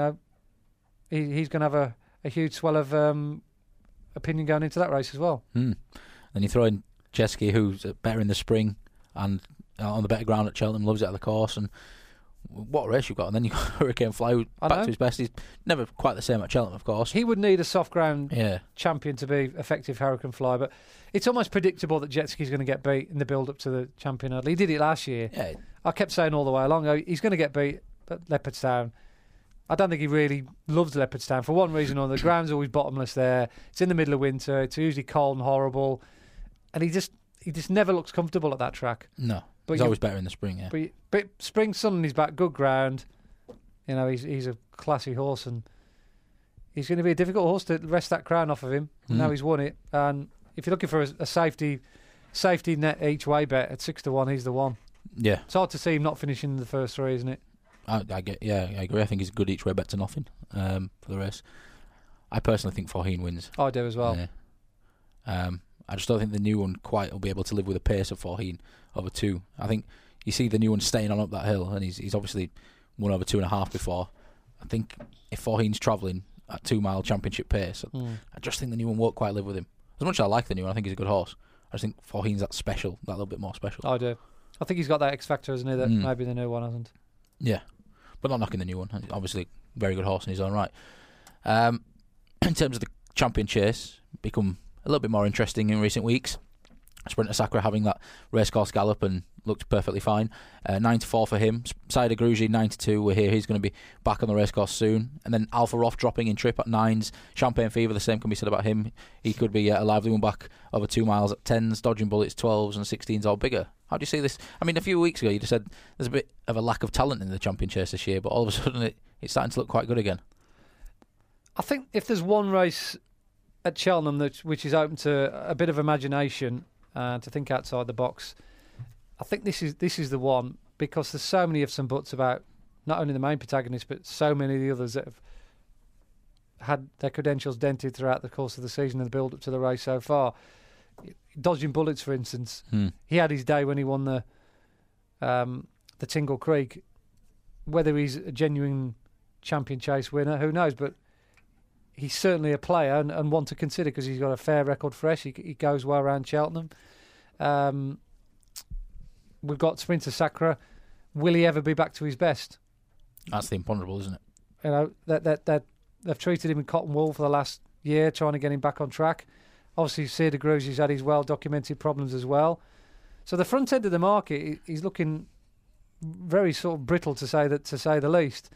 he's going to have a huge swell of opinion going into that race as well. Then you throw in Jetski, who's better in the spring and on the better ground at Cheltenham, loves it at the course, and what a race you've got. And then you've got Hurricane Fly back to his best. He's never quite the same at Cheltenham, of course. He would need a soft ground champion to be effective Hurricane Fly, but it's almost predictable that Jetski's going to get beat in the build-up to the Champion Hurdle. He did it last year. Yeah. I kept saying all the way along, he's going to get beat at Leopardstown. I don't think he really loves Leopardstown for one reason or another. The ground's always bottomless there. It's in the middle of winter. It's usually cold and horrible, and he just never looks comfortable at that track. No, but he's always better in the spring. Yeah, but spring sun on his back, good ground. He's a classy horse, and he's going to be a difficult horse to wrest that crown off of him. Now he's won it, and if you're looking for a safety net each way bet at 6-1, he's the one. Yeah, it's hard to see him not finishing the first 3, isn't it? I agree. I think he's a good each way bet to nothing for the race. I personally think Forheen wins. I do as well. Yeah. I just don't think the new one quite will be able to live with the pace of Forheen over 2. I think you see the new one staying on up that hill, and he's obviously won over 2.5 before. I think if Forheen's travelling at 2 mile championship pace, I just think the new one won't quite live with him. As much as I like the new one, I think he's a good horse. I just think Forheen's that little bit more special. I do. I think he's got that X factor, hasn't he, that maybe the new one hasn't. Yeah, but not knocking the new one. Obviously, very good horse in his own right. In terms of the champion chase, become a little bit more interesting in recent weeks. Sprinter Sacre having that racecourse gallop and looked perfectly fine. 9-4 for him. Cider Grugy 9-2. We're here. He's going to be back on the racecourse soon. And then Alpha Roth dropping in trip at 9s. Champagne Fever, the same can be said about him. He could be a lively one back over 2 miles at 10s. Dodging Bullets 12s and 16s all bigger. How do you see this? I mean, a few weeks ago you just said there's a bit of a lack of talent in the champion chase this year, but all of a sudden it's starting to look quite good again. I think if there's one race at Cheltenham which is open to a bit of imagination, to think outside the box, I think this is the one, because there's so many ifs and buts about not only the main protagonist but so many of the others that have had their credentials dented throughout the course of the season and the build up to the race so far. Dodging Bullets, for instance, he had his day when he won the Tingle Creek. Whether he's a genuine champion chase winner, who knows? But he's certainly a player and one to consider because he's got a fair record fresh. He goes well around Cheltenham. We've got Sprinter Sacre. Will he ever be back to his best? That's the imponderable, isn't it? You know, that they've treated him in cotton wool for the last year, trying to get him back on track. Obviously, Cider Grugy's had his well-documented problems as well. So the front end of the market, he's looking very sort of brittle, to say the least.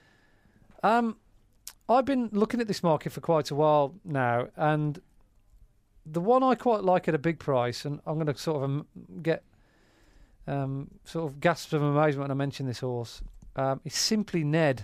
I've been looking at this market for quite a while now, and the one I quite like at a big price, and I'm going to sort of get sort of gasps of amazement when I mention this horse, is Simply Ned.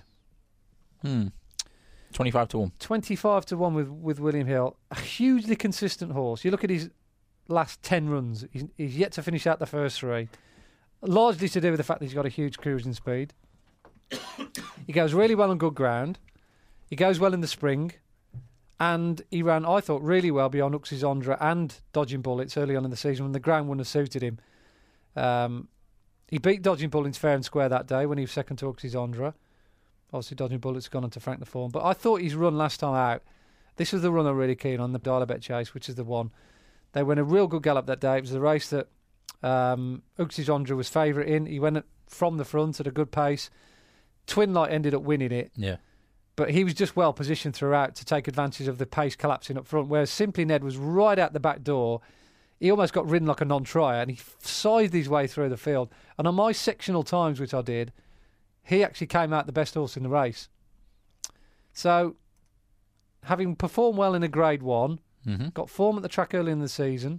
25-1. 25-1 with William Hill. A hugely consistent horse. You look at his last 10 runs, he's yet to finish out the first 3. Largely to do with the fact that he's got a huge cruising speed. He goes really well on good ground. He goes well in the spring. And he ran, I thought, really well beyond Uxizondra and Dodging Bullets early on in the season when the ground wouldn't have suited him. He beat Dodging Bullets fair and square that day when he was second to Uxizondra. Obviously, Dodging Bullets gone on to Frank the Fawn. But I thought his run last time out, this was the run I'm really keen on, the Dial-A-Bet Chase, which is the one. They went a real good gallop that day. It was the race that Uxizondra was favourite in. He went from the front at a good pace. Twin Light ended up winning it. Yeah. But he was just well positioned throughout to take advantage of the pace collapsing up front, whereas Simply Ned was right out the back door. He almost got ridden like a non-trier, and he sized his way through the field. And on my sectional times, which I did, he actually came out the best horse in the race. So, having performed well in a Grade 1, got form at the track early in the season,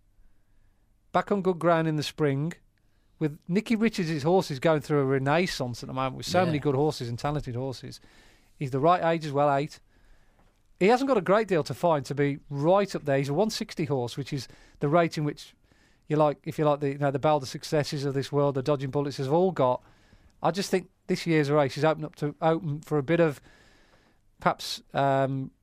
back on good ground in the spring, with Nicky Richards' horses going through a renaissance at the moment with so many good horses and talented horses. He's the right age as well, 8. He hasn't got a great deal to find to be right up there. He's a 160 horse, which is the rating which you like, if you like the the Balder Successes of this world, the Dodging Bullets have all got. I just think this year's race is open for a bit of perhaps like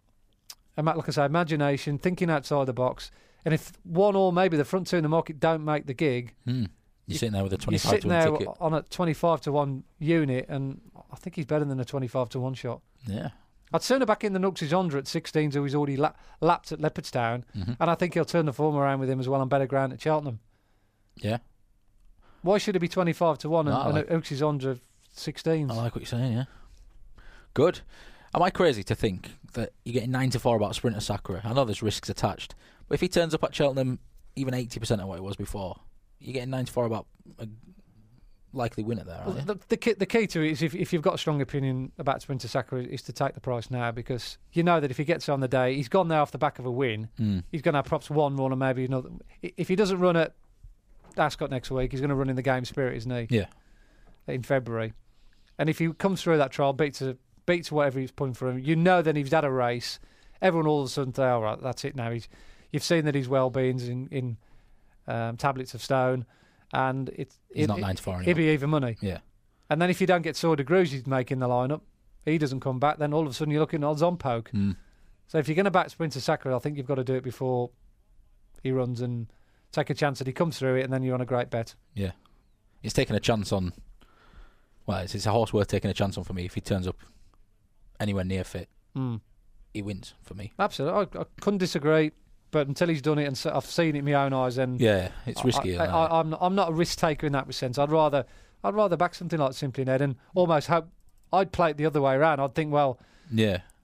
I say, imagination, thinking outside the box. And if one or maybe the front 2 in the market don't make the gig, you're sitting there with a 25-1 you're sitting there ticket on a 25-1 unit, and I think he's better than a 25-1 shot. Yeah. I'd sooner back in the Uxizondra at 16s, who he's already lapped at Leopardstown, and I think he'll turn the form around with him as well on better ground at Cheltenham. Yeah. Why should it be 25-1 and Uxizondra 16s? I like what you're saying, yeah. Good. Am I crazy to think that you're getting 9-4 about Sprinter Sacre? I know there's risks attached, but if he turns up at Cheltenham even 80% of what it was before, you're getting 9-4 about a likely winner there, aren't you? The key to it is if you've got a strong opinion about Sprinter Sacre is to take the price now, because you know that if he gets on the day, he's gone there off the back of a win. He's going to have perhaps one run or maybe another. If he doesn't run at Ascot next week, he's going to run in the Game Spirit, isn't he? Yeah. In February. And if he comes through that trial, beats whatever he's putting for him, you know then he's had a race. Everyone all of a sudden say, all right, that's it now. You've seen that his well-being's in tablets of stone, and he's not 9-4 anymore. He'll be even money. Yeah. And then if you don't get Cider Grugy making the lineup, he doesn't come back, then all of a sudden you're looking at odds on poke. So if you're going to back Sprinter Sacre, I think you've got to do it before he runs and take a chance that he comes through it, and then you're on a great bet. Yeah. He's taking a chance on... Well, it's a horse worth taking a chance on for me. If he turns up anywhere near fit, he wins for me. Absolutely. I couldn't disagree, but until he's done it and I've seen it in my own eyes, then... Yeah, it's risky. I'm not a risk taker in that sense. I'd rather back something like Simply Ned and almost hope... I'd play it the other way around. I'd think, well... Yeah.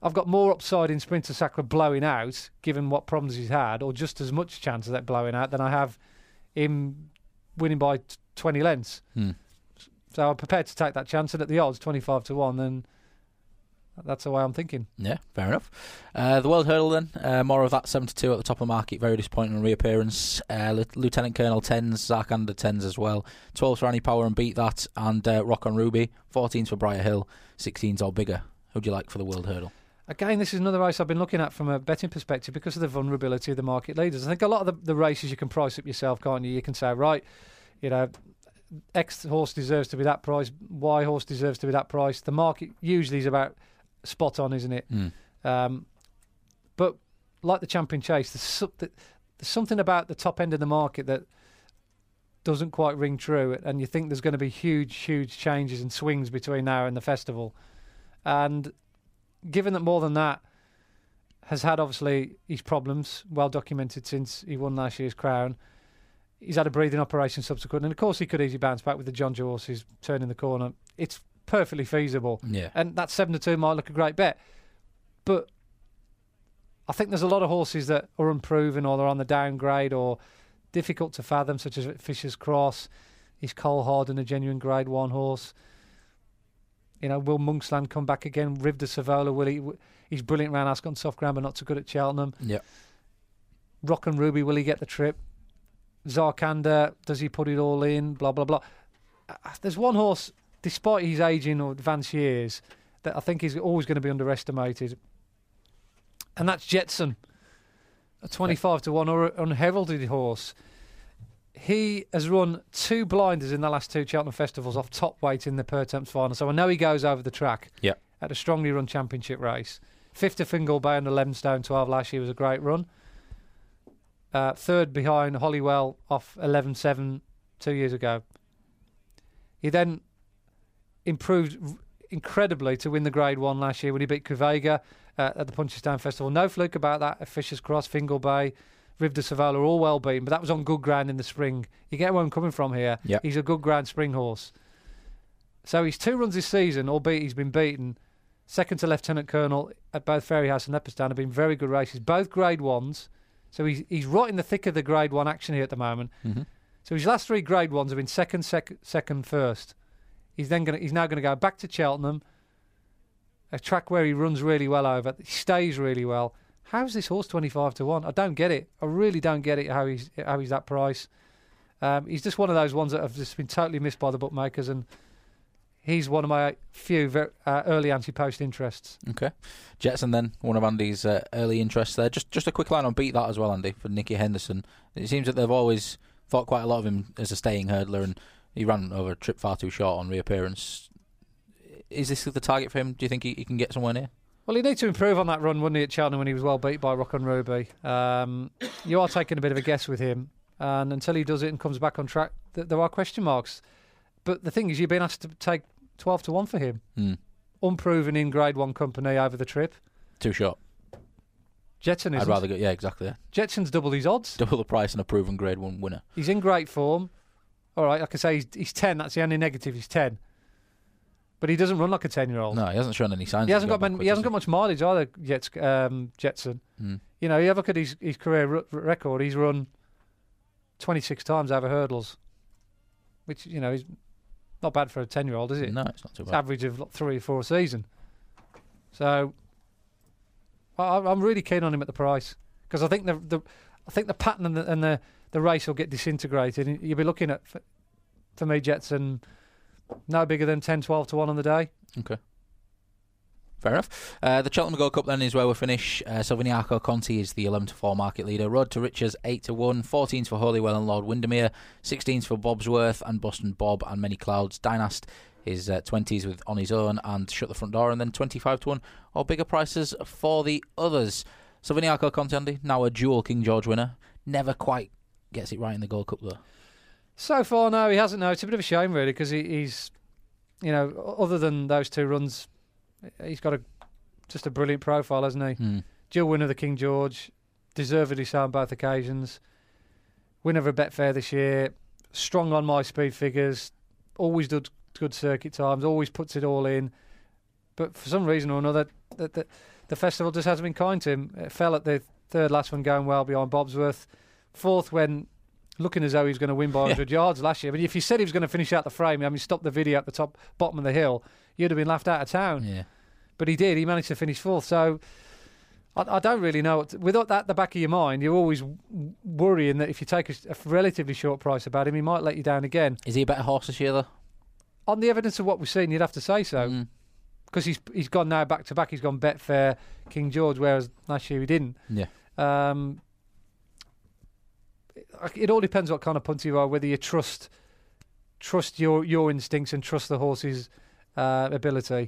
I've got more upside in Sprinter Sacre blowing out, given what problems he's had, or just as much chance of that blowing out than I have him winning by 20 lengths. So I'm prepared to take that chance, and at the odds 25-1, then that's the way I'm thinking. Yeah, fair enough. The World Hurdle then, more of that 7-2 at the top of the market, very disappointing reappearance. Lieutenant Colonel 10s, Zarkandar 10s as well. 12s for Annie Power and Beat That, and Rock on Ruby. 14s for Briar Hill, 16s or bigger. Who'd you like for the World Hurdle? Again, this is another race I've been looking at from a betting perspective because of the vulnerability of the market leaders. I think a lot of the races you can price up yourself, can't you? You can say, right, X horse deserves to be that price, Y horse deserves to be that price. The market usually is about spot on, isn't it? But like the Champion Chase, there's something about the top end of the market that doesn't quite ring true, and you think there's going to be huge changes and swings between now and the festival. And given that more than that has had obviously his problems well documented since he won last year's crown, he's had a breathing operation subsequent, and of course he could easily bounce back with the John Joe horses turning the corner. It's perfectly feasible. Yeah. And that 7-2 might look a great bet. But I think there's a lot of horses that are unproven or they're on the downgrade or difficult to fathom, such as Fisher's Cross. Is Cole Harden a genuine Grade 1 horse? Will Monksland come back again? Riv de Savola, will he? He's brilliant around Ascot soft ground, but not so good at Cheltenham. Yeah. Rock and Ruby, will he get the trip? Zarkandar, does he put it all in? Blah, blah, blah. There's one horse, despite his aging or advanced years, that I think is always going to be underestimated. And that's Jetson, a 25-1 or unheralded horse. He has run 2 blinders in the last 2 Cheltenham festivals off top weight in the Pertemps final. So I know he goes over the track at a strongly run championship race. 5th to Fingal Bay on 11 stone 12 last year was a great run. 3rd behind Hollywell off 11.7 2 years ago. He then improved incredibly to win the Grade 1 last year when he beat Cuvega at the Punchestown Festival. No fluke about that at Fisher's Cross, Fingal Bay, Riv de Savola, all well beaten, but that was on good ground in the spring. You get where I'm coming from here. Yep. He's a good ground spring horse. So he's 2 runs this season, albeit he's been beaten. Second to Lieutenant Colonel at both Fairyhouse and Leopardstown have been very good races, both Grade 1s. So he's right in the thick of the Grade 1 action here at the moment. Mm-hmm. So his last 3 Grade 1s have been second, first. He's now going to go back to Cheltenham, a track where he runs really well over. He stays really well. How's this horse 25-1? I don't get it. I really don't get it. How he's that price. He's just one of those ones that have just been totally missed by the bookmakers, and he's one of my few early anti-post interests. Okay, Jetson then, one of Andy's early interests there. Just a quick line on Beat That as well, Andy, for Nicky Henderson. It seems that they've always thought quite a lot of him as a staying hurdler, and he ran over a trip far too short on reappearance. Is this the target for him? Do you think he can get somewhere near? Well, he'd need to improve on that run, wouldn't he, at Cheltenham when he was well beat by Rock and Ruby. You are taking a bit of a guess with him, and until he does it and comes back on track, there are question marks. But the thing is, you've been asked to take 12-1 for him. Unproven in Grade 1 company over the trip. Too short. Jetson isn't. I'd rather go, yeah, exactly. Yeah. Jetson's double his odds. Double the price and a proven Grade 1 winner. He's in great form. All right, like I say, he's 10. That's the only negative. He's 10. But he doesn't run like a 10-year-old. No, he hasn't shown any signs. He hasn't got much mileage either, Jetson. You know, you look at his career record, he's run 26 times over hurdles, which, you know, is not bad for a 10-year-old, is it? No, it's not too bad. It's average of 3 or 4 a season. So I'm really keen on him at the price, because I think the pattern and the race will get disintegrated. You'll be looking at, for me, Jetson, no bigger than 10-12-1 on the day. Okay. Fair enough. The Cheltenham Gold Cup then is where we'll finish. Sauvignac Conti is the 11-4 market leader. Road to Riches 8-1. 14s for Holywell and Lord Windermere. 16s for Bobsworth and Boston Bob and Many Clouds. Dynast is 20s with On His Own and Shut the Front Door, and then 25-1 or bigger prices for the others. Sauvignac Conti, Andy, now a dual King George winner. Never quite gets it right in the Gold Cup though. So far, no, he hasn't. No, it's a bit of a shame, really, because he's, you know, other than those 2 runs, he's got just a brilliant profile, hasn't he? Dual winner of the King George, deservedly so on both occasions. Winner of a Betfair this year, strong on my speed figures, always does good circuit times, always puts it all in. But for some reason or another, the festival just hasn't been kind to him. It fell at the third last one going well behind Bobsworth. Fourth when looking as though he was going to win by 100 yards last year. But if you said he was going to finish out the frame, I mean, stop the video at the bottom of the hill, you'd have been laughed out of town. Yeah. But he did. He managed to finish fourth. So I don't really know. Without that at the back of your mind, you're always worrying that if you take a relatively short price about him, he might let you down again. Is he a better horse this year, though? On the evidence of what we've seen, you'd have to say so. Because he's gone now back to back. He's gone Betfair, King George, whereas last year he didn't. Yeah. It all depends what kind of punter you are, whether you trust your instincts and trust the horse's ability.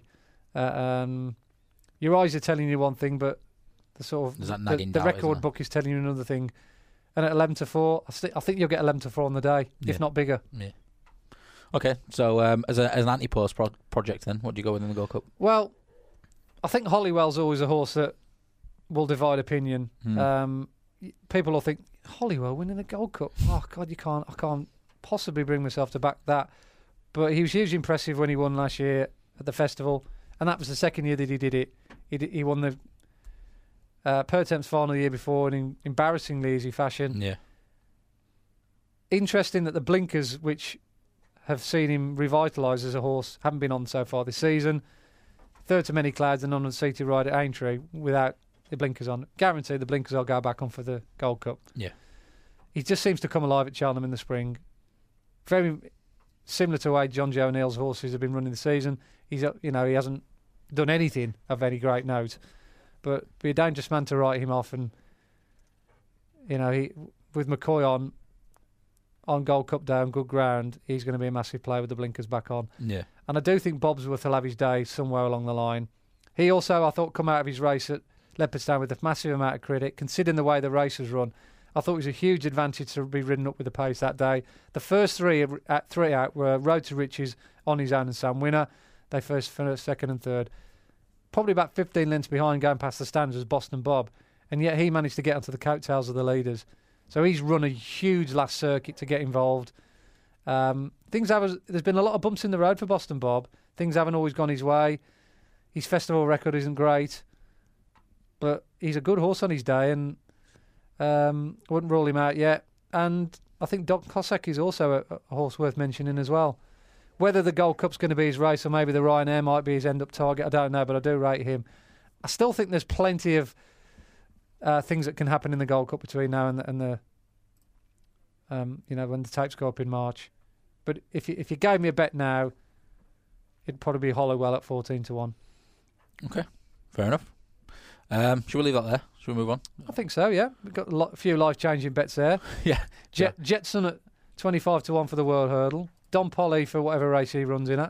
Your eyes are telling you one thing, but the sort of the record book is telling you another thing. And at 11-4, I think you'll get 11-4 on the day, if not bigger. Yeah. Okay, so as an anti-post project, then what do you go with in the Gold Cup? Well, I think Hollywell's always a horse that will divide opinion. People will think Hollywell winning the Gold Cup. Oh God, I can't possibly bring myself to back that. But he was hugely impressive when he won last year at the festival, and that was the second year that he did it. He won the Pertemps final the year before in embarrassingly easy fashion. Yeah. Interesting that the blinkers, which have seen him revitalise as a horse, haven't been on so far this season. Third to many clouds and unseated ride at Aintree without the blinkers on. Guaranteed the blinkers will go back on for the Gold Cup. Yeah. He just seems to come alive at Cheltenham in the spring. Very similar to the way John Joe O'Neill's horses have been running the season. He hasn't done anything of any great note, but be a dangerous man to write him off. And he with McCoy on Gold Cup day on good ground, he's going to be a massive player with the blinkers back on. Yeah. And I do think Bobsworth will have his day somewhere along the line. He also, I thought, come out of his race at Leopardstown with a massive amount of credit, considering the way the race was run. I thought it was a huge advantage to be ridden up with the pace that day. The first three out were Road to Riches, On His Own and Sam Winner. They finished second and third. Probably about 15 lengths behind going past the stands was Boston Bob. And yet he managed to get onto the coattails of the leaders. So he's run a huge last circuit to get involved. There's been a lot of bumps in the road for Boston Bob. Things haven't always gone his way. His festival record isn't great. But he's a good horse on his day, and wouldn't rule him out yet. And I think Doc Cossack is also a horse worth mentioning as well. Whether the Gold Cup's going to be his race or maybe the Ryanair might be his end-up target, I don't know, but I do rate him. I still think there's plenty of things that can happen in the Gold Cup between now and the when the tapes go up in March. But if you gave me a bet now, it'd probably be Hollowell at 14-1. Okay, fair enough. Should we leave that there? Should we move on? I think so, yeah. We've got a few life-changing bets there. Yeah. Jetson at 25-1 for the World Hurdle. Don Polly for whatever race he runs in at.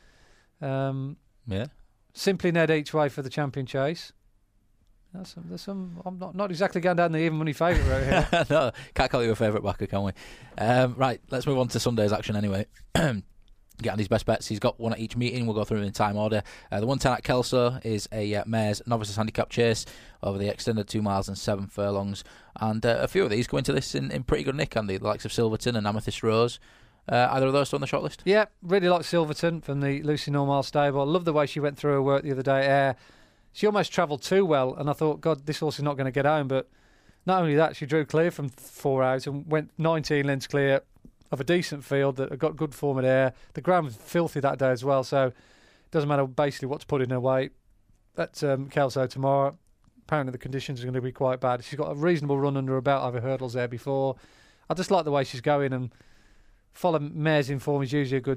Yeah. Simply Ned each way for the Champion Chase. There's some. I'm not exactly going down the even money favourite route here. No, can't call you a favourite backer, can we? Right, let's move on to Sunday's action anyway. Get on his best bets. He's got one at each meeting. We'll go through them in time order. The 110 at Kelso is a mare's novices handicap chase over the extended 2 miles and 7 furlongs. And a few of these go into this in pretty good nick, Andy. The likes of Silverton and Amethyst Rose. Either of those still on the shortlist? Yeah, really like Silverton from the Lucy Normal stable. I love the way she went through her work the other day at Ayr. She almost travelled too well, and I thought, God, this horse is not going to get home. But not only that, she drew clear from 4 out and went 19 lengths clear of a decent field that got good form at Ayr. The ground was filthy that day as well, so it doesn't matter basically what's put in her way. At Kelso tomorrow, apparently the conditions are going to be quite bad. She's got a reasonable run under her belt over hurdles there before. I just like the way she's going, and follow mares in form is usually a good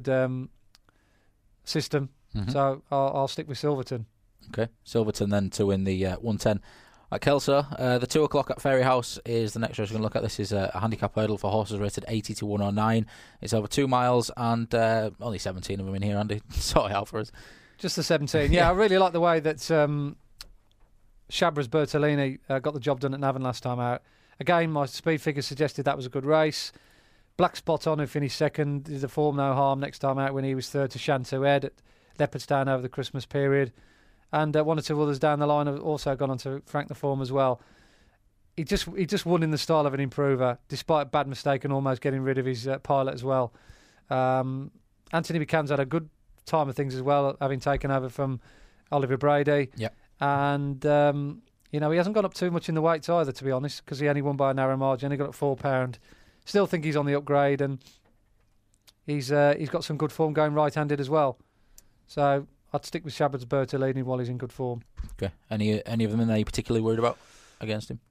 system. Mm-hmm. So I'll stick with Silverton. Okay, Silverton then to win the 110 at Kelso. The 2 o'clock at Fairy House is the next race we're going to look at. This is a handicap hurdle for horses rated 80-109. It's over 2 miles and only 17 of them in here, Andy. Sort it out for us. Just the 17. Yeah, I really like the way that Shabras Bertolini got the job done at Navan last time out. Again, my speed figure suggested that was a good race. Black Spot On, who finished second, did the form no harm next time out when he was third to Shantou Ed at Leopardstown over the Christmas period. And one or two others down the line have also gone on to frank the form as well. He just won in the style of an improver, despite a bad mistake and almost getting rid of his pilot as well. Anthony Buchanan's had a good time of things as well, having taken over from Oliver Brady. Yep. And, he hasn't gone up too much in the weights either, to be honest, because he only won by a narrow margin. He got up £4. Still think he's on the upgrade, and he's got some good form going right-handed as well. So I'd stick with Shabazz Bertolini while he's in good form. Okay. Any of them that you particularly worried about against him?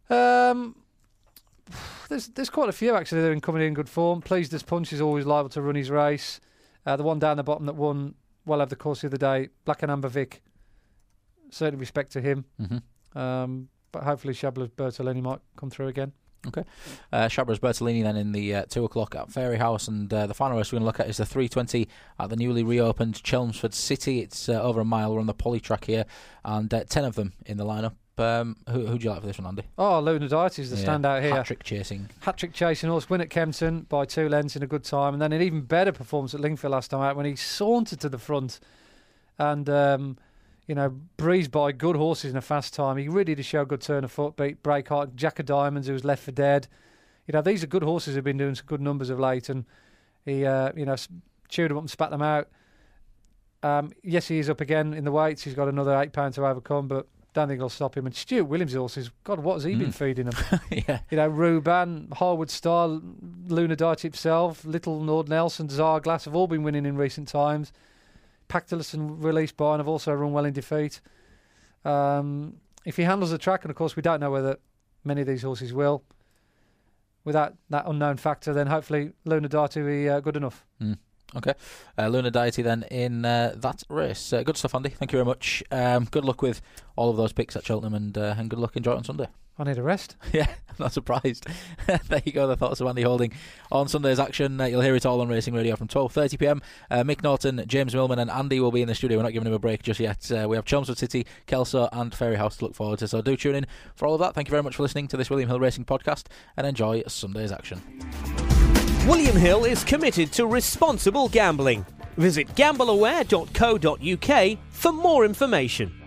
There's quite a few actually that are coming in good form. Pleased as Punch is always liable to run his race. The one down the bottom that won well over the course of the day, Black and Amber Vic. Certainly respect to him. Mm-hmm. But hopefully Shabazz Bertolini might come through again. Okay. Shabazz Bertolini then in the 2 o'clock at Fairyhouse, and the final race we're going to look at is the 3:20 at the newly reopened Chelmsford City. It's over a mile. We're on the poly track here, and 10 of them in the lineup. Who do you like for this one, Andy? Oh, Luna Diety is the standout here. Hat-trick chasing horse, win at Kempton by 2 lengths in a good time, and then an even better performance at Lingfield last time out when he sauntered to the front and breezed by good horses in a fast time. He really did show a good turn of foot, beat Breakheart, Jack of Diamonds, who was left for dead. These are good horses who've been doing some good numbers of late, and he, chewed them up and spat them out. Yes, he is up again in the weights. He's got another £8 to overcome, but don't think it'll stop him. And Stuart Williams' horses, God, what has he been feeding them? Yeah. Ruban, Harwood Star, Luna Diety himself, Little Nord Nelson, Zarglass have all been winning in recent times. Pactolus and Release Barn have also run well in defeat. If he handles the track, and of course we don't know whether many of these horses will, without that unknown factor, then hopefully Luna Diety will be good enough. Okay. Luna Diety then in that race. Good stuff, Andy. Thank you very much. Good luck with all of those picks at Cheltenham, and good luck. Enjoy it on Sunday. I need a rest. Yeah, I'm not surprised. There you go, the thoughts of Andy Holding on Sunday's action. You'll hear it all on Racing Radio from 12:30pm. Mick Norton, James Millman and Andy will be in the studio. We're not giving him a break just yet. We have Chelmsford City, Kelso and Fairyhouse to look forward to, so do tune in for all of that. Thank you very much for listening to this William Hill Racing podcast, and enjoy Sunday's action. William Hill is committed to responsible gambling. Visit gambleaware.co.uk for more information.